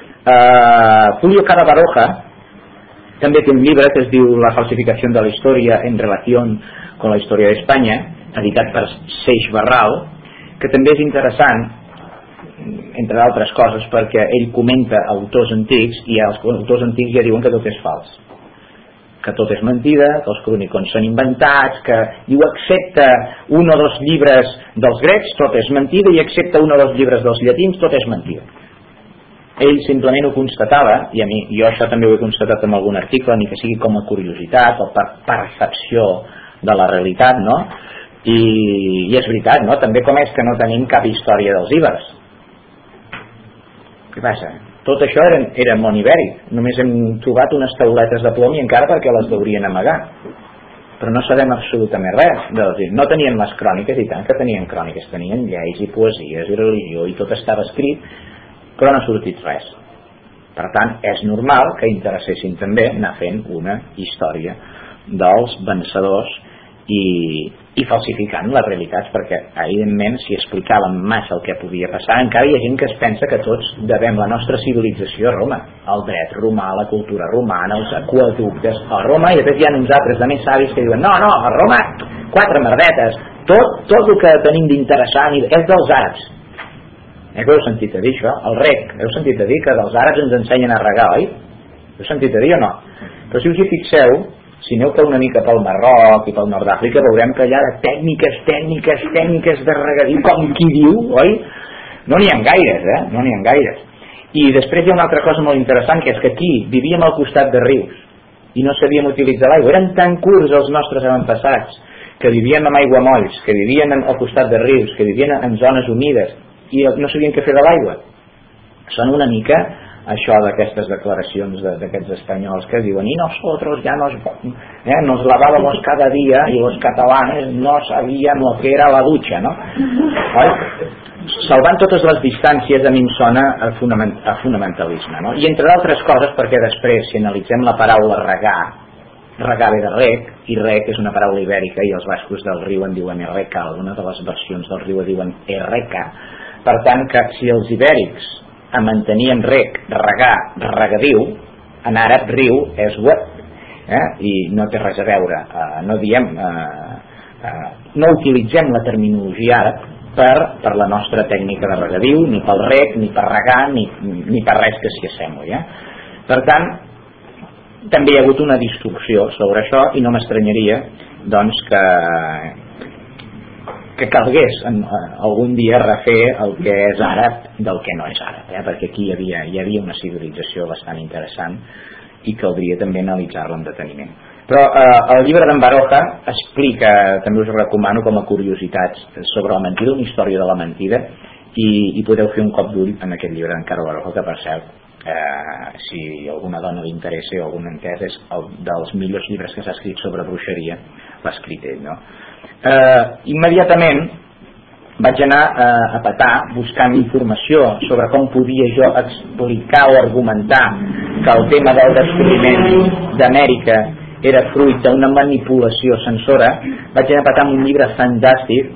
Julio Cara Baroja també té un llibre que es diu La falsificació de la història en relació con la història d'Espanya, editat per Seix Barral, que també és interessant, entre d'altres coses, perquè ell comenta autors antics i els autors antics ja diuen que tot és fals, que tot és mentida, que els cronicons són inventats, que diu excepte un o dos llibres dels grecs tot és mentida i excepte un o dos llibres dels llatins tot és mentida. ell simplement ho constatava, i jo això també ho he constatat en algun article, ni que sigui com a curiositat o per percepció de la realitat, no? I és veritat, no? També com és que no tenim cap història dels ibers. Què passa? Tot això era món ibèric, només hem trobat unes tauletes de plom i encara perquè les deurien amagar, però no sabem absolutament res. No tenien les cròniques, i tant que tenien cròniques, tenien lleis i poesies i religió i tot estava escrit, però no ha sortit res. Per tant, és normal que interessessin també anar fent una història dels vencedors i falsificant les realitats, perquè evidentment si explicaven massa el que podia passar, encara hi ha gent que es pensa que tots devem la nostra civilització a Roma, el dret romà, la cultura romana, els aqueductes a Roma, i després hi ha uns altres de més savis que diuen no, a Roma 4 merdetes, tot el que tenim d'interessant és dels àrabs. Que heu sentit a dir això? El rec, heu sentit a dir que dels àrabs ens ensenyen a regar, oi? Heu sentit a dir o no? Però si us hi fixeu, si aneu per una mica pel Marroc i pel nord d'Àfrica, veurem que allà de tècniques de regadiu, com qui diu, oi? No n'hi ha gaires, no n'hi ha gaires. I després hi ha una altra cosa molt interessant, que és que aquí vivíem al costat de rius i no sabíem utilitzar l'aigua. Eren tan curts els nostres avantpassats que vivien amb aiguamolls, que vivien al costat de rius, que vivien en zones humides i no sabien què fer de l'aigua. Són una mica això d'aquestes declaracions d'aquests espanyols que diuen y nosotros ya nos lavábamos cada día y los catalanes no sabían lo que era la ducha, no? Salvant totes les distàncies, a mi em sona a fonamentalisme, no? I entre d'altres coses perquè després, si analitzem la paraula regar ve de rec, i rec és una paraula ibèrica i els bascos del riu en diuen erreca, algunes de les versions del riu diuen erreca. Per tant, que si els ibèrics mantenien rec, regar, regadiu, en àrab riu és web, i no té res a veure, no utilitzem la terminologia àrab per la nostra tècnica de regadiu, ni pel rec, ni per regar, ni per res que s'hi assembli. Per tant, també hi ha hagut una distorsió sobre això i no m'estranyaria doncs que calgués algun dia refer el que és àrab del que no és àrab, perquè aquí hi havia una civilització bastant interessant i caldria també analitzar-la amb deteniment. Però el llibre d'en Baroja explica, també us recomano com a curiositats sobre la mentida, una història de la mentida, i podeu fer un cop d'ull en aquest llibre d'en Carlo Baroja, que per cert, si alguna dona li interessa o algun entès, és dels millors llibres que s'ha escrit sobre bruixeria, l'ha escrit ell, no? Immediatament vaig anar a petar buscant informació sobre com podia jo explicar o argumentar que el tema del descobriment d'Amèrica era fruit d'una manipulació censora. Vaig anar a petar amb un llibre fantàstic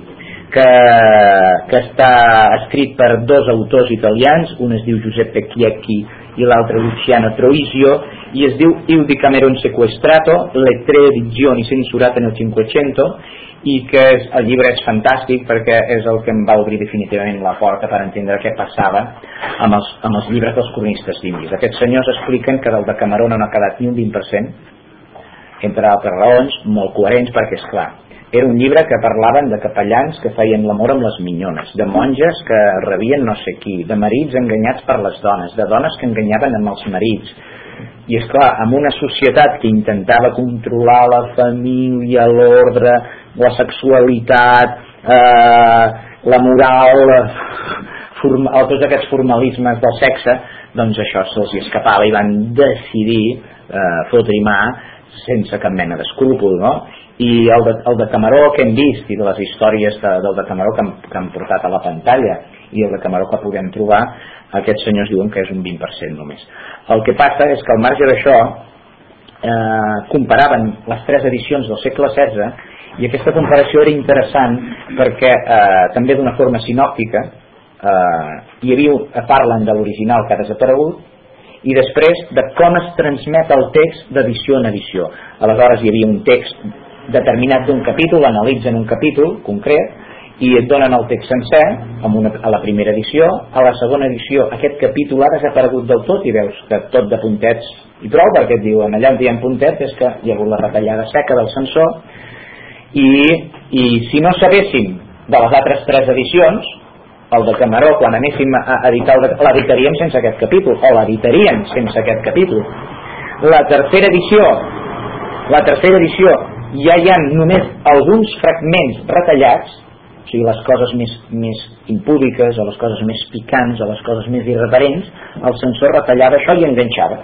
que està escrit per dos autors italians, un es diu Giuseppe Chiecchi i l'altre Luciano Troisio, i es diu Il Decameron Sequestrato, le tre edizioni censurate nel Cinquecento, i que el llibre és fantàstic perquè és el que em va obrir definitivament la porta per entendre què passava amb els llibres dels cronistes indis. Aquests senyors expliquen que del Decameron no ha quedat ni un 20%, entre altres raons molt coherents, perquè esclar, era un llibre que parlaven de capellans que feien l'amor amb les minyones, de monges que rebien no sé qui, de marits enganyats per les dones, de dones que enganyaven amb els marits. I esclar, amb una societat que intentava controlar la família, l'ordre, la sexualitat, la moral, tots aquests formalismes del sexe, doncs això se'ls escapava i van decidir fotre-hi mà sense cap mena d'escrúpol, no? I el Decameró que hem vist i de les històries del Decameró que han portat a la pantalla i el Decameró que podem trobar, aquests senyors diuen que és un 20% només. El que passa és que al marge d'això comparaven les tres edicions del segle XVI, i aquesta comparació era interessant perquè també d'una forma sinòptica parlen de l'original que ha desaparegut i després de com es transmet el text d'edició en edició. Aleshores hi havia un text determinat d'un capítol, analitzen un capítol concret i et donen el text sencer a la primera edició. A la segona edició aquest capítol ha desaparegut del tot i veus que tot de puntets i prou, perquè et diuen allà on hi ha puntets és que hi ha hagut la retallada seca del censor, i si no sabéssim de les altres tres edicions el de Camaró, quan anéssim a editar l'editaríem sense aquest capítol, o l'editaríem sense aquest capítol. La tercera edició ja hi ha només alguns fragments retallats, o sigui, les coses més impúdiques, o les coses més picants, o les coses més irreverents, el censor retallava això i enganxava.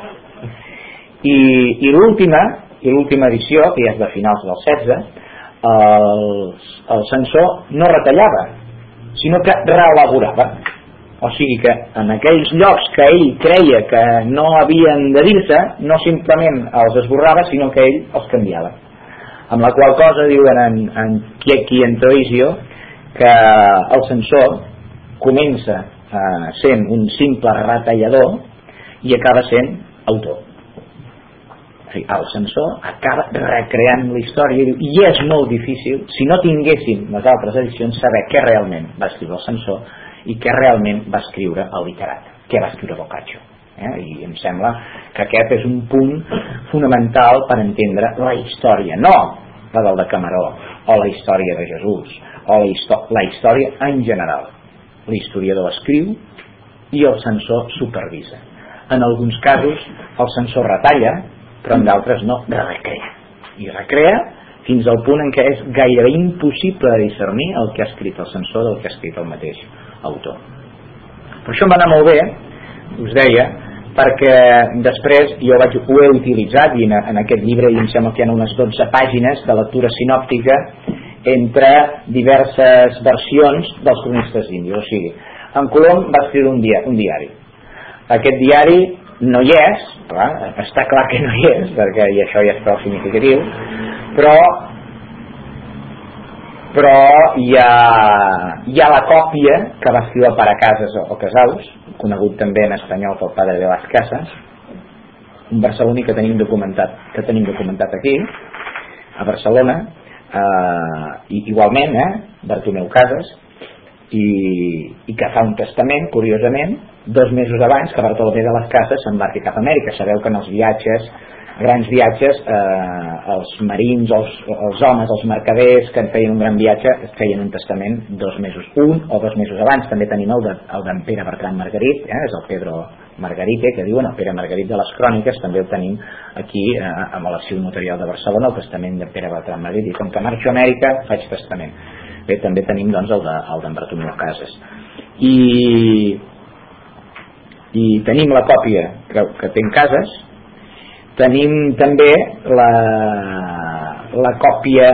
I l'última edició, que ja és de finals del 16, el censor no retallava, sinó que reelaborava. O sigui que en aquells llocs que ell creia que no havien de dir-se, no simplement els esborrava, sinó que ell els canviava. Amb la qual cosa diuen en Chiecki i en Troisio que el censor comença sent un simple retallador i acaba sent autor. O sigui, el censor acaba recreant la història i és molt difícil, si no tinguéssim les altres edicions, saber què realment va escriure el censor i què realment va escriure el literat, què va escriure Boccaccio. I em sembla que aquest és un punt fonamental per entendre la història, no la del de Camaró o la història de Jesús o la història en general. L'historiador escriu i el censor supervisa. En alguns casos el censor retalla, però en d'altres no, recrea. I recrea fins al punt en què és gairebé impossible discernir el que ha escrit el censor del que ha escrit el mateix autor. Per això em va anar molt bé, us deia, perquè després jo ho he utilitzat i en aquest llibre em sembla que hi ha unes 12 pàgines de lectura sinòptica entre diverses versions dels cronistes d'Índia. O sigui, en Colom va escriure un diari. Aquest diari no hi és, clar, està clar que no hi és, perquè i això ja és prou significatiu, però hi ha la còpia que va escriure el pare Casas o Casaus, conegut també en espanyol pel padre de las Casas, un barceloní que tenim documentat aquí a Barcelona, i igualment Bartomeu Casas, i que fa un testament, curiosament, 2 mesos abans que Bartolomé de las Casas s'embarqui cap a Amèrica. Sabeu que en els viatges, grans viatges, els marins, els homes, els mercaders que en feien un gran viatge feien un testament 2 mesos, 1 o 2 mesos abans. També tenim el d'en Pere Bertran Margarit, és el Pedro Margarite, que diuen el Pere Margarit de les Cròniques. També el tenim aquí amb l'Arxiu Notarial de Barcelona, el testament de Pere Bertran Margarit. I com que marxo a Amèrica faig testament. Bé, també tenim doncs el d'en Bartomeu Casas. I tenim la còpia que té en Casas. Tenim també la còpia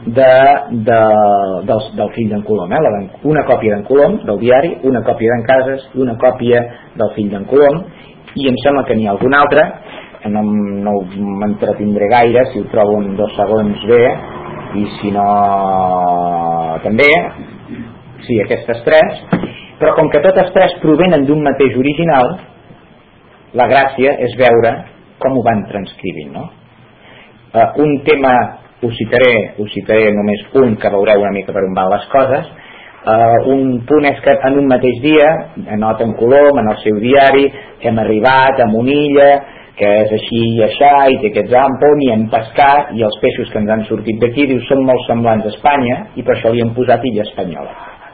del fill d'en Colom, una còpia d'en Colom del diari, una còpia d'en Casas i una còpia del fill d'en Colom, i em sembla que n'hi ha alguna altra, no m'entretindré gaire, si ho trobo en 2 segons bé, i si no també, sí, aquestes 3, però com que totes 3 provenen d'un mateix original, la gràcia és veure com ho van transcrivint, no? Un tema, us citaré només un que veureu una mica per on van les coses. Un punt és que en un mateix dia, anota en Colom, en el seu diari, hem arribat a Monilla, que és així i aixà, i té aquests ampon, i hem pescat, i els peixos que ens han sortit d'aquí, diu, són molt semblants a Espanya, i per això li hem posat Illa Espanyola.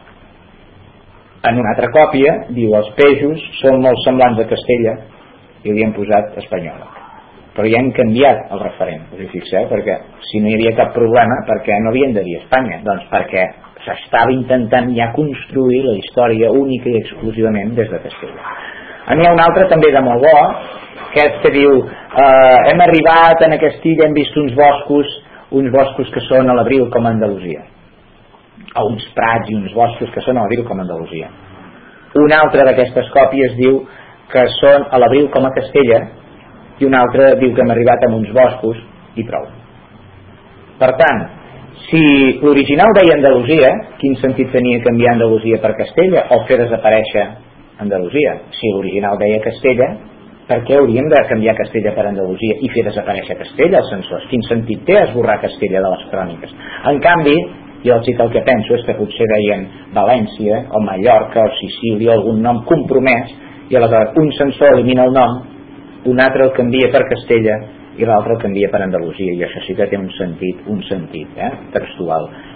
En una altra còpia, diu, els peixos són molt semblants a Castella, i li hem posat Espanyola. Però ja hem canviat el referent, us hi fixeu, perquè si no hi havia cap problema, per què no havien de dir Espanya? Doncs perquè s'estava intentant ja construir la història única i exclusivament des de Castella. N'hi ha un altre també de molt bo, que diu, hem arribat a Castilla, hem vist uns boscos que són a l'abril com a Andalusia, o uns prats i uns boscos que són a l'abril com a Andalusia. Una altra d'aquestes còpies diu que són a l'abril com a Castella, i una altra diu que hem arribat a uns boscos i prou. Per tant, si l'original deia Andalusia, quin sentit tenia canviar Andalusia per Castella o fer desaparèixer Andalusia? Si l'original deia Castella, per què hauríem de canviar Castella per Andalusia i fer desaparèixer Castella, els censors? Quin sentit té esborrar Castella de les cròniques? En canvi, jo el que penso és que potser deien València o Mallorca o Sicília o algun nom compromès, i aleshores un censor elimina el nom, un altre el canvia per Castella i l'altre el canvia per Andalusia, i això sí que té un sentit textual.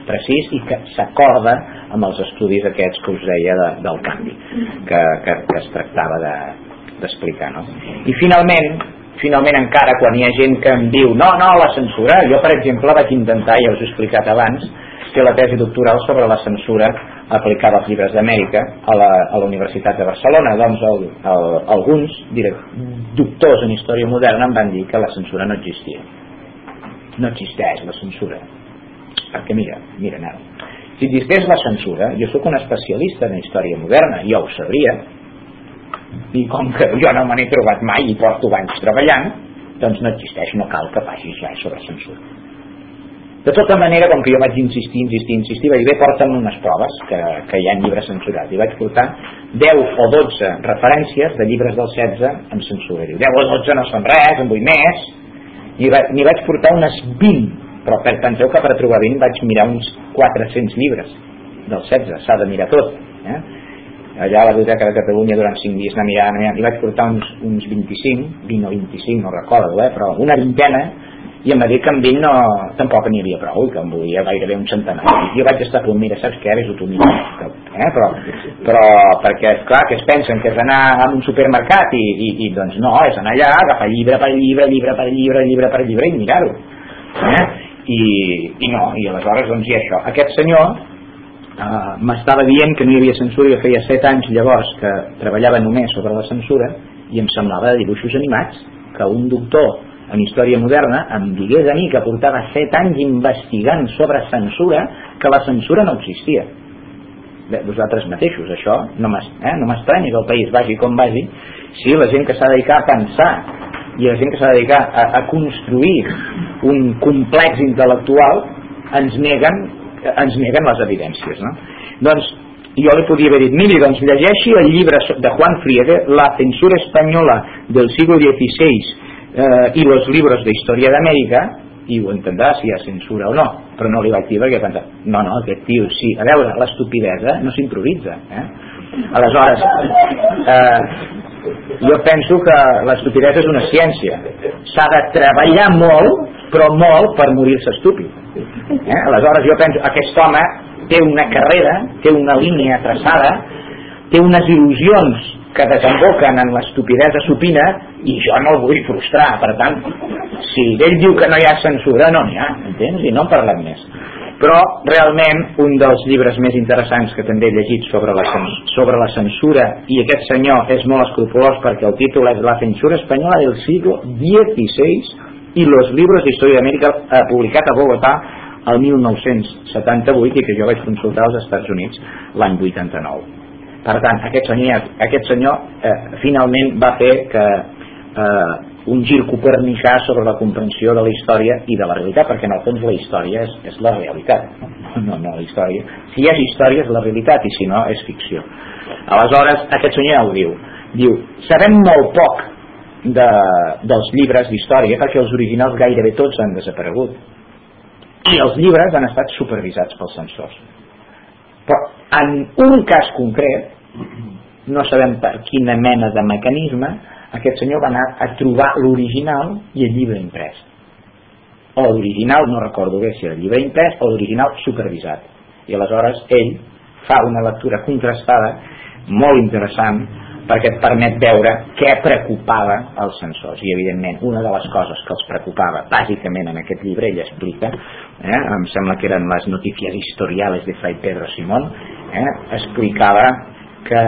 precís i que s'acorda amb els estudis aquests que us deia del canvi que es tractava d'explicar, no? I finalment encara quan hi ha gent que em diu no, la censura, jo per exemple vaig intentar, ja us he explicat abans, fer la tesi doctoral sobre la censura aplicada als llibres d'Amèrica a la Universitat de Barcelona. Doncs alguns doctors en història moderna em van dir que la censura no existia. No existeix la censura, perquè mira Nel, si existeix la censura, jo sóc un especialista en història moderna, jo ho sabria, i com que jo no me n'he trobat mai i porto anys treballant, doncs no existeix, no cal que facis res sobre censura. De tota manera, com que jo vaig insistir, vaig dir, porta'm unes proves que hi ha llibres censurats, i vaig portar 10 o 12 referències de llibres del 16 amb censura. 10 o 12 no són res, en vull més, n'hi vaig portar unes 20, però penseu que per trobar 20 vaig mirar uns 400 llibres del 16, s'ha de mirar tot, allà a la Biblioteca de Catalunya durant 5 dies anar mirant, i vaig portar uns 20 o 25, no recordo, però una vintena, i em va dir que amb 20 tampoc n'hi havia prou, i que em volia gairebé un centenar. Jo vaig estar a punt, mira, saps què, ves-ho tu, però perquè, esclar, que es pensen que és anar a un supermercat i doncs no, és anar allà, agafar llibre per llibre i mirar-ho, i no, i aleshores doncs hi ha això. Aquest senyor m'estava dient que no hi havia censura, jo feia 7 anys llavors que treballava només sobre la censura i em semblava de dibuixos animats que un doctor en història moderna em digués a mi que portava 7 anys investigant sobre censura que la censura no existia. Bé, vosaltres mateixos, això no m'estranya que el país vagi com vagi si la gent que s'ha dedicat a pensar i la gent que s'ha dedicat a construir un complex intel·lectual ens neguen les evidències, no? Doncs jo li podia haver dit, miri, doncs llegeixi el llibre de Juan Friede, La censura española del siglo XVI y los libros de historia de América, i ho entendrà si hi ha censura o no, però no li vaig dir perquè pensava, no, aquest tio sí, a veure, l'estupidesa no s'improvisa, aleshores jo penso que l'estupidesa és una ciència, s'ha de treballar molt, però molt per morir-se estúpid, aleshores jo penso, aquest home té una carrera, té una línia traçada, té unes il·lusions que desemboquen en l'estupidesa supina i jo no el vull frustrar. Per tant, si ell diu que no hi ha censura, no n'hi ha, entens? I no en parlem més. Però realment un dels llibres més interessants que també he llegit sobre la censura, i aquest senyor és molt escrupolós perquè el títol és La censura española del siglo XVI y los libros de historia de América, publicat a Bogotà el 1978 i que jo vaig consultar als Estats Units l'any 89. Per tant, aquest senyor finalment va fer que un gir copernicà sobre la comprensió de la història i de la realitat, perquè en el fons la història és la realitat, no la història. Si hi ha història és la realitat i si no és ficció. Aleshores, aquest senyor ja ho diu, sabem molt poc dels llibres d'història perquè els originals gairebé tots han desaparegut i els llibres han estat supervisats pels censors. Però en un cas concret, no sabem per quina mena de mecanisme, aquest senyor va anar a trobar l'original i el llibre imprès. O l'original, no recordo bé si era el llibre imprès o l'original supervisat. I aleshores ell fa una lectura contrastada molt interessant perquè et permet veure què preocupava els censors. I evidentment una de les coses que els preocupava bàsicament en aquest llibre, ell explica, em sembla que eren les noticias historiales de Fray Pedro Simón, explicava que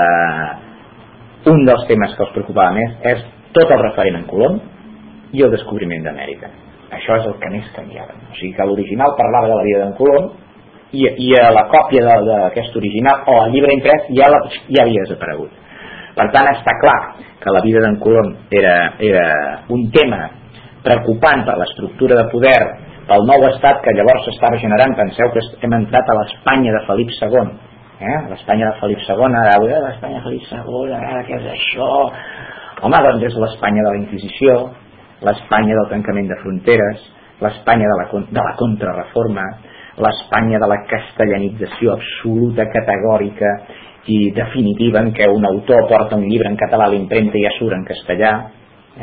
un dels temes que els preocupava més és tot el referent en Colom i el descobriment d'Amèrica. Això és el que més canviava. O sigui que l'original parlava de la vida d'en Colom i a la còpia d'aquest original o al llibre imprès ja havia desaparegut. Per tant, està clar que la vida d'en Colom era un tema preocupant per l'estructura de poder, pel nou estat que llavors s'estava generant. Penseu que hem entrat a l'Espanya de Felip II, l'Espanya de Felip II, l'Espanya de Felip II, què és això? Home, doncs és l'Espanya de la Inquisició, l'Espanya del tancament de fronteres, l'Espanya de la contrarreforma, l'Espanya de la castellanització absoluta, categòrica i definitiva, en què un autor porta un llibre en català a l'impremta i ja surt en castellà,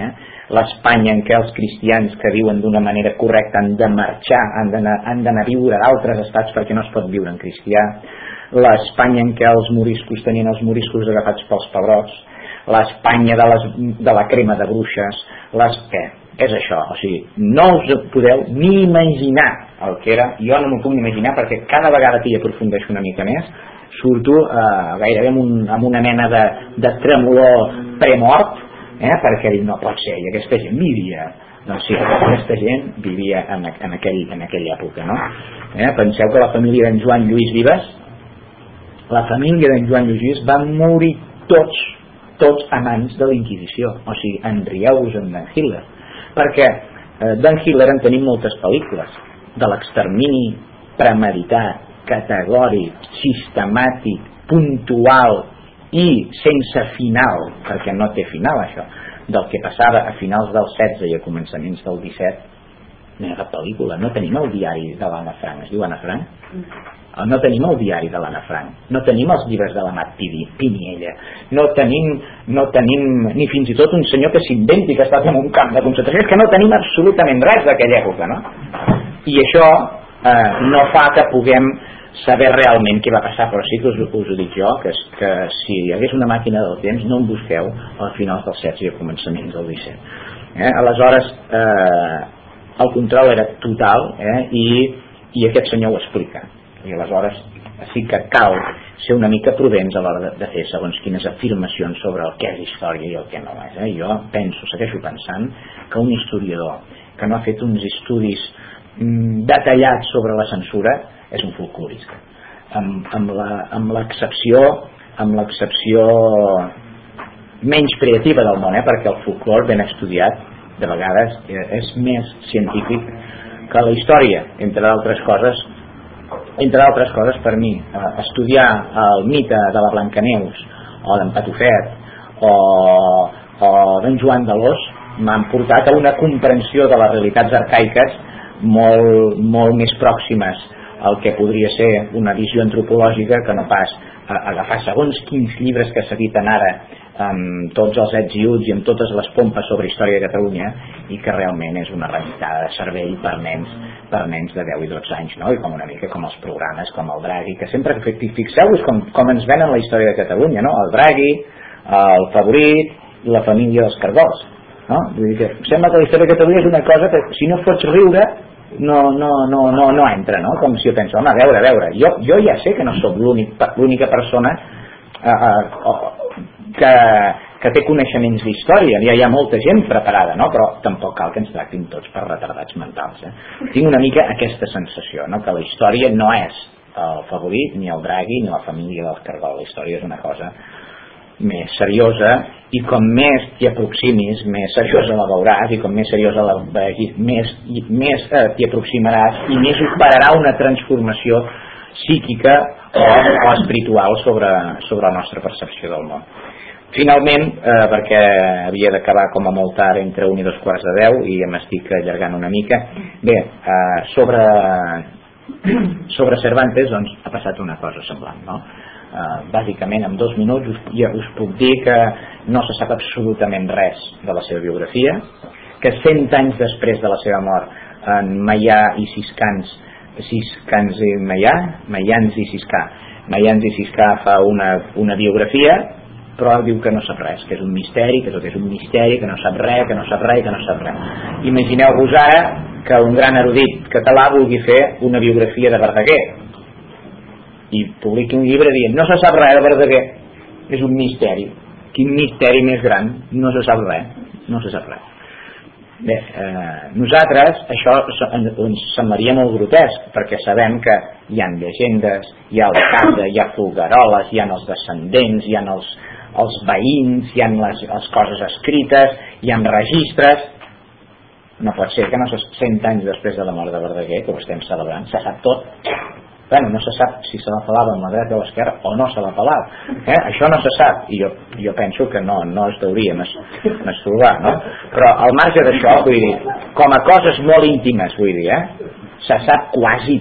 l'Espanya en què els cristians que viuen d'una manera correcta han de marxar, han d'anar a viure a d'altres estats perquè no es pot viure en cristià, l'Espanya en què els moriscos tenien els moriscos agafats pels pebrots, l'Espanya de la crema de bruixes, és això, o sigui, no us podeu ni imaginar el que era. Jo no m'ho puc ni imaginar perquè cada vegada que hi aprofundeixo una mica més surto gairebé amb una mena de tremolor premort, perquè dic, no pot ser, i aquesta gent vivia, doncs sí, aquesta gent vivia en aquella època, no? Penseu que la família d'en Joan Lluís Vives, la família d'en Joan Lluís Vives van morir tots a mans de la Inquisició. O sigui, enrieu-vos amb d'en Hitler, perquè d'en Hitler en tenim moltes pel·lícules, de l'extermini premeditat, categòric, sistemàtic, puntual i sense final, perquè no té final això, del que passava a finals del 16 i a començaments del 17. No hi ha cap pel·lícula. No tenim el diari de l'Anna Frank. Es diu Anna Frank? No tenim el diari de l'Anna Frank, no tenim els llibres de l'Amat Piniella, no tenim ni fins i tot un senyor que s'inventi que ha estat en un camp de concentració. És que no tenim absolutament res d'aquella època, no? I això no fa que puguem saber realment què va passar, però sí que us ho dic jo, que si hi hagués una màquina del temps no en busqueu a finals del 16 i a començaments del 17. Aleshores el control era total, i aquest senyor ho explica. I aleshores sí que cal ser una mica prudents a l'hora de fer segons quines afirmacions sobre el que és història i el que no és. Jo segueixo pensant que un historiador que no ha fet uns estudis detallats sobre la censura és un folclorista, amb l'excepció menys creativa del món, perquè el folclor ben estudiat de vegades és més científic que la història, entre altres coses. Per mi estudiar el mite de la Blancaneus o d'en Patufet o d'en Joan d'Alòs m'han portat a una comprensió de les realitats arcaiques molt més pròximes al que podria ser una visió antropològica que no pas agafar segons quins llibres que s'editen ara amb tots els ets i uts i amb totes les pompes sobre història de Catalunya, i que realment és una remitada de cervell per nens de 10 i 12 anys, no? I com una mica com els programes com el Draghi, que sempre fixeu-vos com ens venen la història de Catalunya, no? El Draghi, el Favorit i la família dels Cargols, no? Vull dir que sembla que la història de Catalunya és una cosa que si no fots riure no entra, no? Com si jo penso, home, a veure, jo ja sé que no sóc l'única persona que té coneixements d'història, ja hi ha molta gent preparada, no? Però tampoc cal que ens tractin tots per retardats mentals. Tinc una mica aquesta sensació, no? Que la història no és el Favorit, ni el Draghi, ni la família dels Cargol. La història és una cosa més seriosa, i com més t'hi aproximis, més seriosa la veuràs, i com més seriosa la vegis, més t'hi aproximaràs i més operarà una transformació psíquica o espiritual sobre la nostra percepció del món. Finalment, perquè havia d'acabar com a molt tard, entre 1 i 2:15 i m'estic allargant una mica, bé, sobre Cervantes doncs ha passat una cosa semblant, no? Bàsicament en 2 minuts us puc dir que no se sap absolutament res de la seva biografia, que 100 anys després de la seva mort en Maià i Mayans i Siscà fa una biografia, però diu que no sap res, que és un misteri, que tot és un misteri, que no sap res. Imagineu-vos ara que un gran erudit català vulgui fer una biografia de Verdaguer i publiqui un llibre dient no se sap res de Verdaguer, és un misteri. Quin misteri més gran? No se sap res. Bé, nosaltres això ens semblaria molt grotesc, perquè sabem que hi ha llegendes, hi ha el Cabde, hi ha Folgueroles, hi ha els descendents, hi ha els veïns, hi ha les coses escrites, hi ha registres. No pot ser que 100 anys després de la mort de Verdaguer, que ho estem celebrant, se sap tot. Bueno, no se sap si se la pelava amb la dreta o l'esquerra o no se la pelava, això no se sap, i jo penso que no es deuria masturbar, no? Però al marge d'això, vull dir, com a coses molt íntimes, vull dir, se sap quasi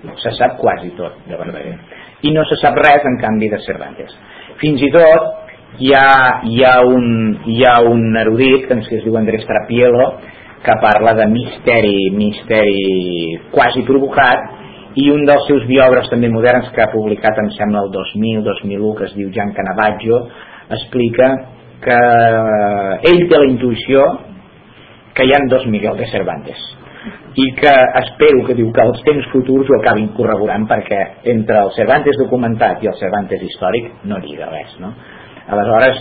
tot de Verdaguer, i no se sap res en canvi de Cervantes. Fins i tot hi ha un erudit que es diu Andrés Trapielo, que parla de misteri quasi provocat, i un dels seus biògrafs també moderns que ha publicat, em sembla, el 2000-2001, que es diu Gian Canavaggio, explica que ell té la intuïció que hi ha 2 Miguel de Cervantes, i que espero que diu que els temps futurs ho acabin corroborant, perquè entre el Cervantes documentat i el Cervantes històric no lliga res, no? Aleshores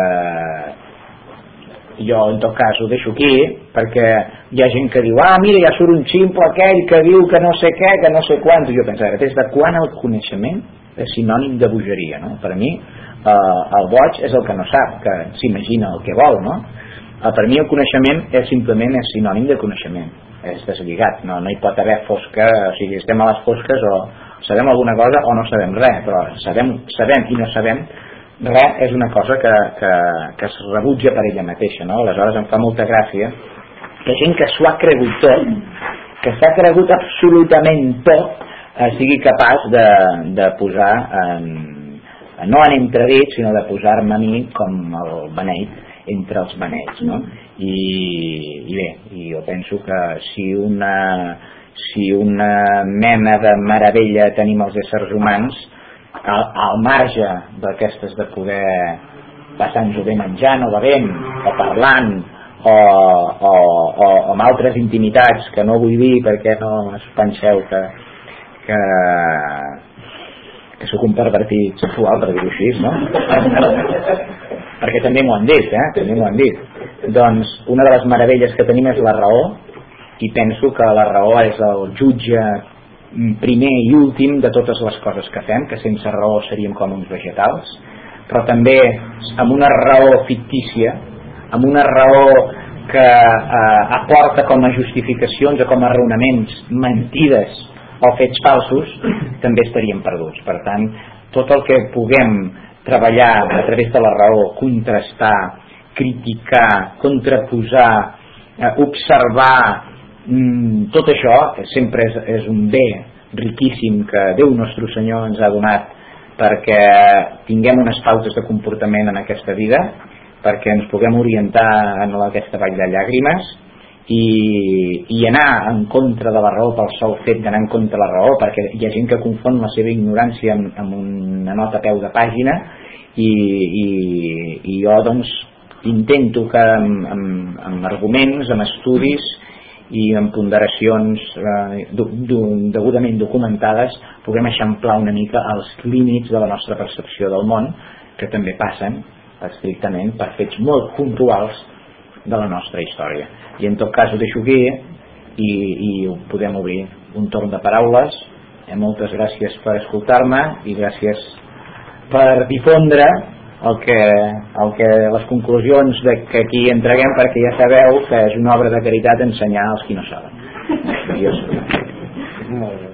jo en tot cas ho deixo aquí, perquè hi ha gent que diu mira, ja surt un ximple aquell que diu que no sé què, que no sé quant. Jo pensava, des de quan el coneixement és sinònim de bogeria, no? Per mi el boig és el que no sap, que s'imagina el que vol, no? Per mi el coneixement és sinònim de coneixement, és deslligat, no hi pot haver fosca, o sigui, estem a les fosques, o sabem alguna cosa o no sabem res, però sabem i no sabem res és una cosa que es rebutja per ella mateixa, no? Aleshores em fa molta gràcia que gent que s'ho ha cregut tot, que s'ha cregut absolutament tot, sigui capaç de posar no en entredit, sinó de posar-me a mi com el beneit entre els beneits, no? I bé, jo penso que si una mena de meravella tenim els éssers humans, al marge d'aquestes de poder passar-nos-ho bé menjant o bevent o parlant o amb altres intimitats que no vull dir perquè no us penseu que sóc un pervertit sexual, per dir-ho així, no? Perquè també m'ho han dit, també m'ho han dit. Doncs una de les meravelles que tenim és la raó, i penso que la raó és el jutge primer i últim de totes les coses que fem, que sense raó seríem com uns vegetals, però també amb una raó fictícia, amb una raó que aporta com a justificacions o com a raonaments mentides o fets falsos, també estaríem perduts. Per tant, tot el que puguem treballar a través de la raó, contrastar, criticar, contraposar, observar, tot això sempre és un bé riquíssim que Déu nostre Senyor ens ha donat perquè tinguem unes pautes de comportament en aquesta vida, perquè ens puguem orientar en aquesta vall de llàgrimes i anar en contra de la raó pel sol fet d'anar en contra de la raó, perquè hi ha gent que confon la seva ignorància amb una nota a peu de pàgina i jo doncs intento que amb arguments, amb estudis i amb ponderacions degudament documentades puguem eixamplar una mica els límits de la nostra percepció del món, que també passen estrictament per fets molt puntuals de la nostra història. I en tot cas ho deixo aquí i ho podem obrir un torn de paraules. Moltes gràcies per escoltar-me i gràcies per difondre les conclusions que aquí entreguem, perquè ja sabeu que és una obra de caritat ensenyar als qui no saben. Adiós.